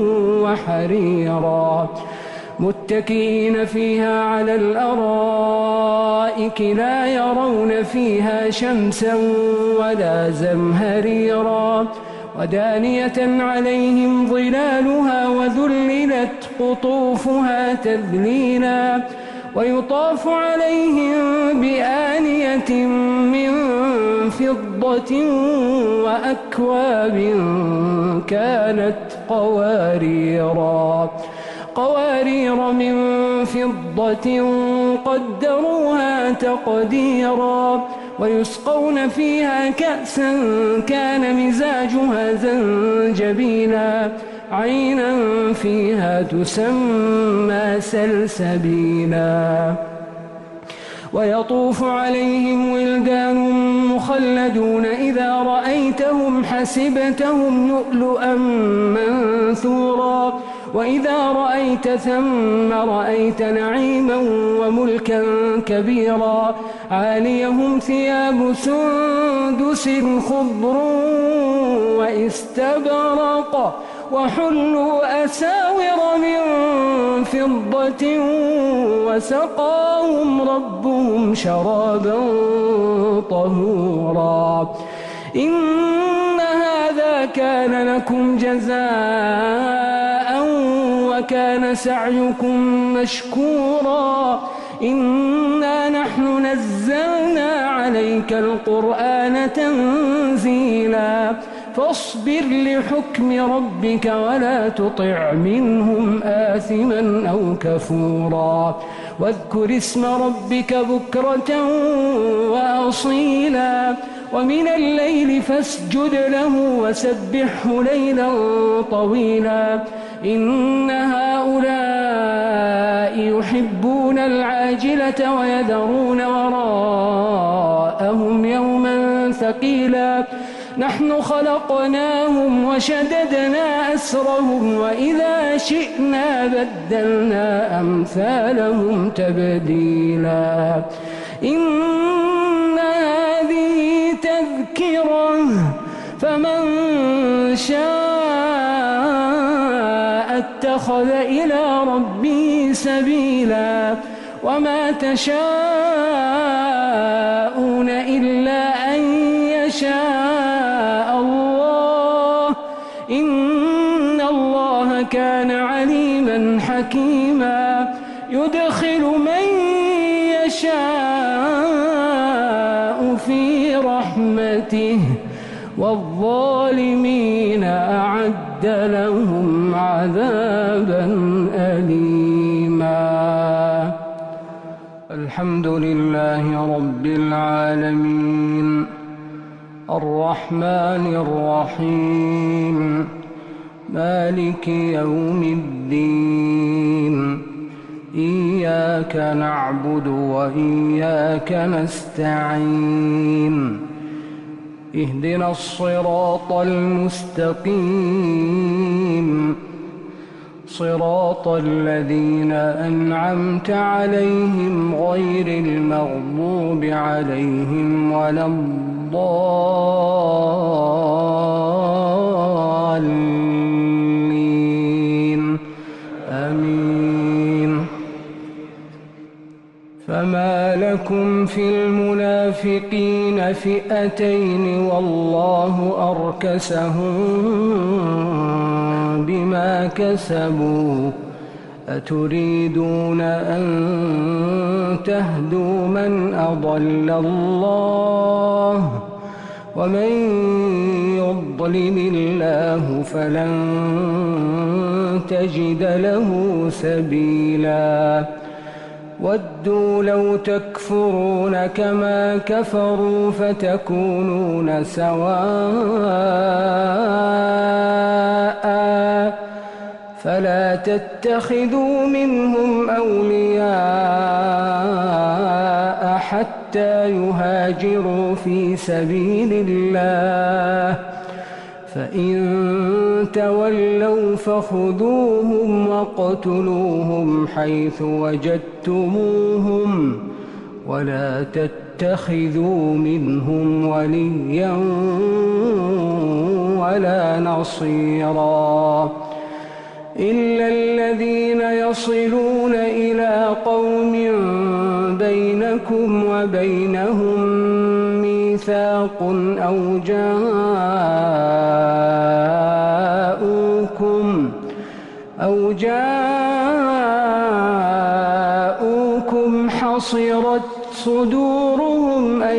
وحريرا متكئين فيها على الأرائك لا يرون فيها شمسا ولا زمهريرا ودانية عليهم ظلالها وذللت قطوفها تذليلا ويطاف عليهم بآنية من فضة وأكواب كانت قواريرا قوارير من فضة قدروها تقديرا ويسقون فيها كأسا كان مزاجها زنجبيلا عينا فيها تسمى سلسبيلا ويطوف عليهم ولدان مخلدون إذا رأيتهم حسبتهم لؤلؤا منثورا وإذا رأيت ثم رأيت نعيما وملكا كبيرا عاليهم ثياب سندس خضر واستبرق وحلوا أساور من فضة وسقاهم ربهم شرابا طهورا إن هذا كان لكم جزاء وكان سعيكم مشكورا إنا نحن نزلنا عليك القرآن تنزيلا فاصبر لحكم ربك ولا تطع منهم آثما أو كفورا واذكر اسم ربك بكرة وأصيلا ومن الليل فاسجد له وسبحه ليلا طويلا إن هؤلاء يحبون العاجلة ويذرون وراءهم يوما ثقيلا نحن خلقناهم وشددنا أسرهم وإذا شئنا بدلنا أمثالهم تبديلا إن هذه تذكرة فمن شاء اتخذ إلى ربه سبيلا وما تشاءون إلا أن يشاء الله إن الله كان عليما حكيما يدخل من يشاء في رحمته والظالمين أعد لهم عذابا أليما الحمد لله رب العالمين الرحمن الرحيم مالك يوم الدين إياك نعبد وإياك نستعين اهدنا الصراط المستقيم صراط الذين أنعمت عليهم غير المغضوب عليهم ولا الضالين آمين فما لكم في المنافقين فئتين والله أركسهم بما كسبوا أتريدون أن تهدوا من أضل الله ومن يضلل الله فلن تجد له سبيلا ودوا لو تكفرون كما كفروا فتكونون سواء فلا تتخذوا منهم أولياء حتى يهاجروا في سبيل الله فإن تولوا فخذوهم واقتلوهم حيث وجدتموهم ولا تتخذوا منهم وليا ولا نصيرا إلا الذين يصلون إلى قوم بينكم وبينهم ميثاق أو جاءوكم أو جاءوكم حصرت صدورهم أن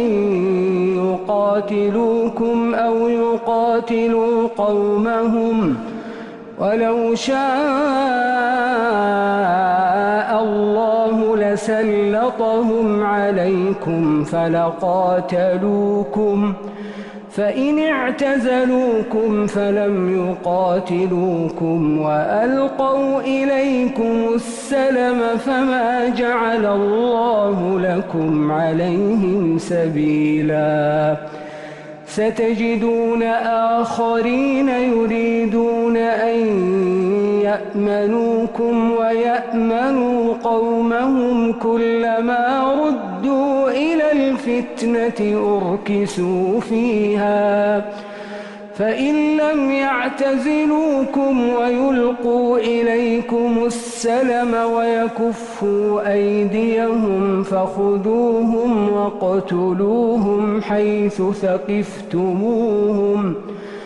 يقاتلوكم أو يقاتلوا قومهم ولو شاء الله سلطهم عليكم فلقاتلوكم فإن اعتزلوكم فلم يقاتلوكم وألقوا إليكم السلم فما جعل الله لكم عليهم سبيلا ستجدون آخرين يريدون أن يأمنوكم ويأمنوا قومهم كلما ردوا إلى الفتنة أركسوا فيها فإن لم يعتزلوكم ويلقوا إليكم السلم ويكفوا أيديهم فخذوهم واقتلوهم حيث ثقفتموهم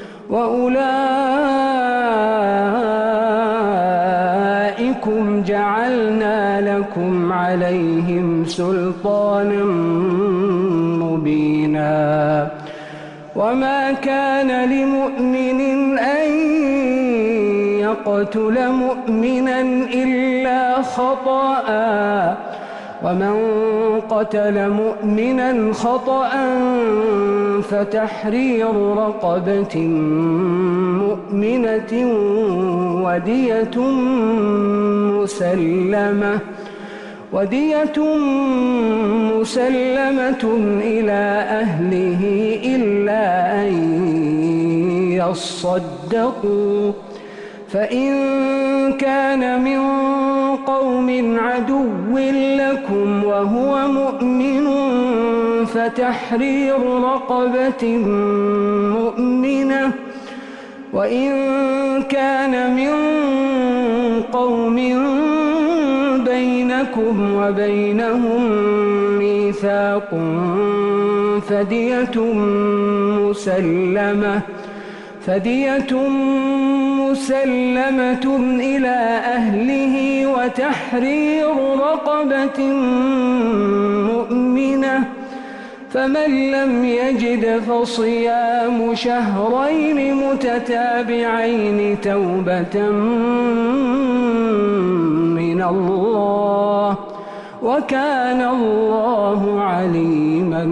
وأولئكم جعلنا لكم عليهم سلطانا مبينا وما كان لمؤمن أن يقتل مؤمنا إلا خطأ ومن قتل مؤمنا خطأ فتحرير رقبة مؤمنة ودية مسلمة ودية مسلمة إلى أهله إلا أن يصدقوا فإن كان من قوم عدو لكم وهو مؤمن فتحرير رقبة مؤمنة وإن كان من قوم بينكم وبينهم ميثاق فدية مسلمة فدية مسلمة إلى أهله وتحرير رقبة مؤمنة فمن لم يجد فصيام شهرين متتابعين توبة من الله وكان الله عليما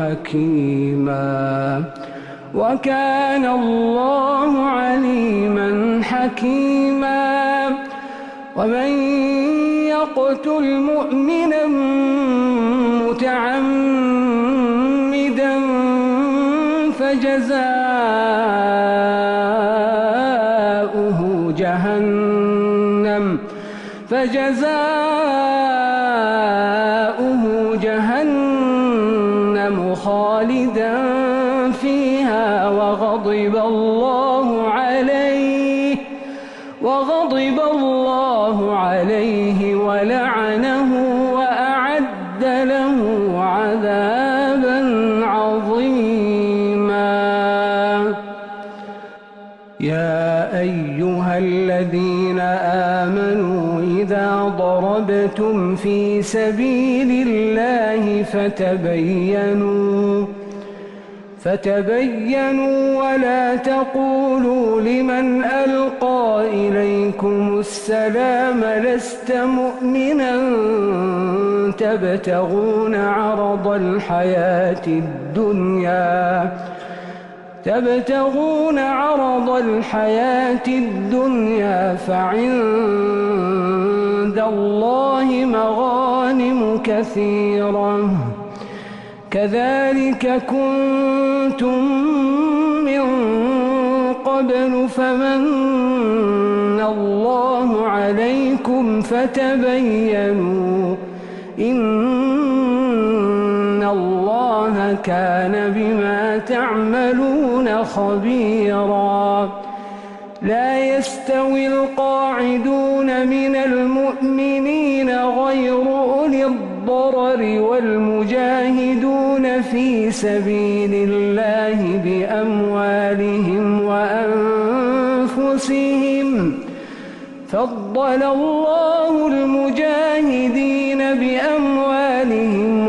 حكيما وكان الله عليما حكيما ومن يقتل مؤمنا متعمدا فجزاؤه جهنم فجزاؤه جهنم خالدا فيها وغضب الله عليه وغضب الله عليه ولعنه وأعد له عذابا عظيما يا أيها الذين آمنوا إذا ضربتم في سبيل الله فتبينوا فتبينوا ولا تقولوا لمن ألقى إليكم السلام لست مؤمنا تبتغون عرض الحياة الدنيا تبتغون عرض الحياة الدنيا فعند الله مغانم كثيرة كذلك كنتم من قبل فمن الله عليكم فتبينوا إن الله كان بما تعملون خبيرا لا يستوي القاعدون من المؤمنين غير أولي الضرر والمجاهدون في سبيل الله بأموالهم وأنفسهم فضل الله المجاهدين بأموالهم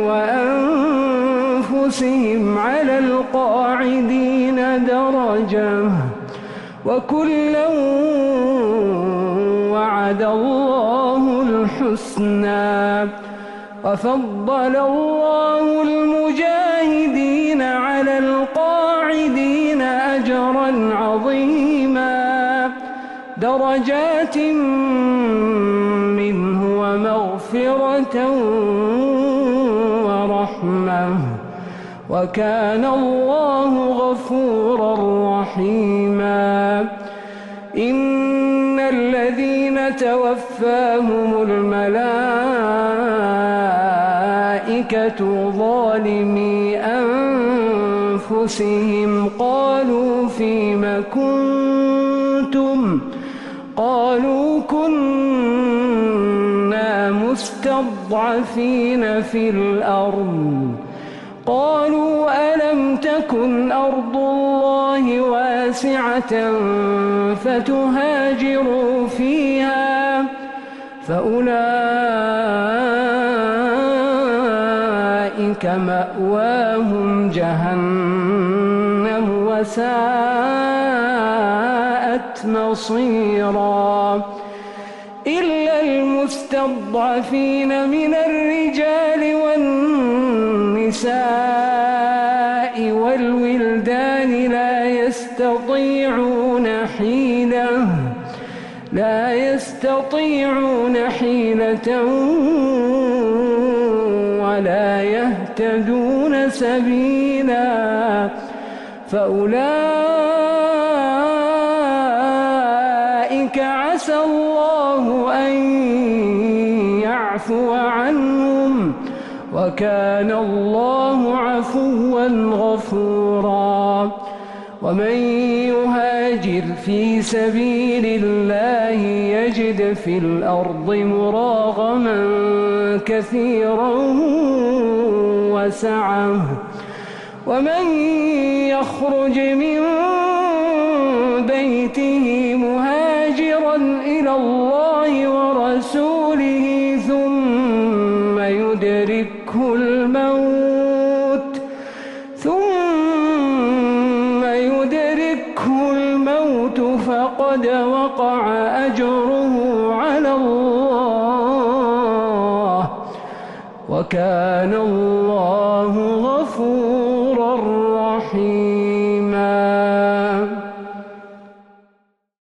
وأنفسهم على القاعدين درجة وكلا وعد الله الحسنى وفضل الله المجاهدين على القاعدين أجرا عظيما درجات منه ومغفرة ورحمة وكان الله غفورا رحيما. إن الذين توفاهم الملائكة ظالمي أنفسهم قالوا فيم كنتم قالوا كنا مستضعفين في الأرض قالوا ألم تكن أرض الله واسعة فتهاجروا فيها فأولئك مأواهم جهنم وساءت مصيرا. إلا المستضعفين من الرجال والنساء والولدان لا يستطيعون حيلة لا يستطيعون حيلة ولا يهتدون سبيلا فأولئك عسى الله أن يعفو عنهم وكان الله عفوا غفورا. ومن يهاجر في سبيل الله يجد في الأرض مراغما كثيرا وسعة ومن يخرج من بيته مهاجرا إلى الله ورسوله ثم يدركه الموت ثم يدركه الموت فقد وقع أجره على الله وكان الله غفورا رحيما.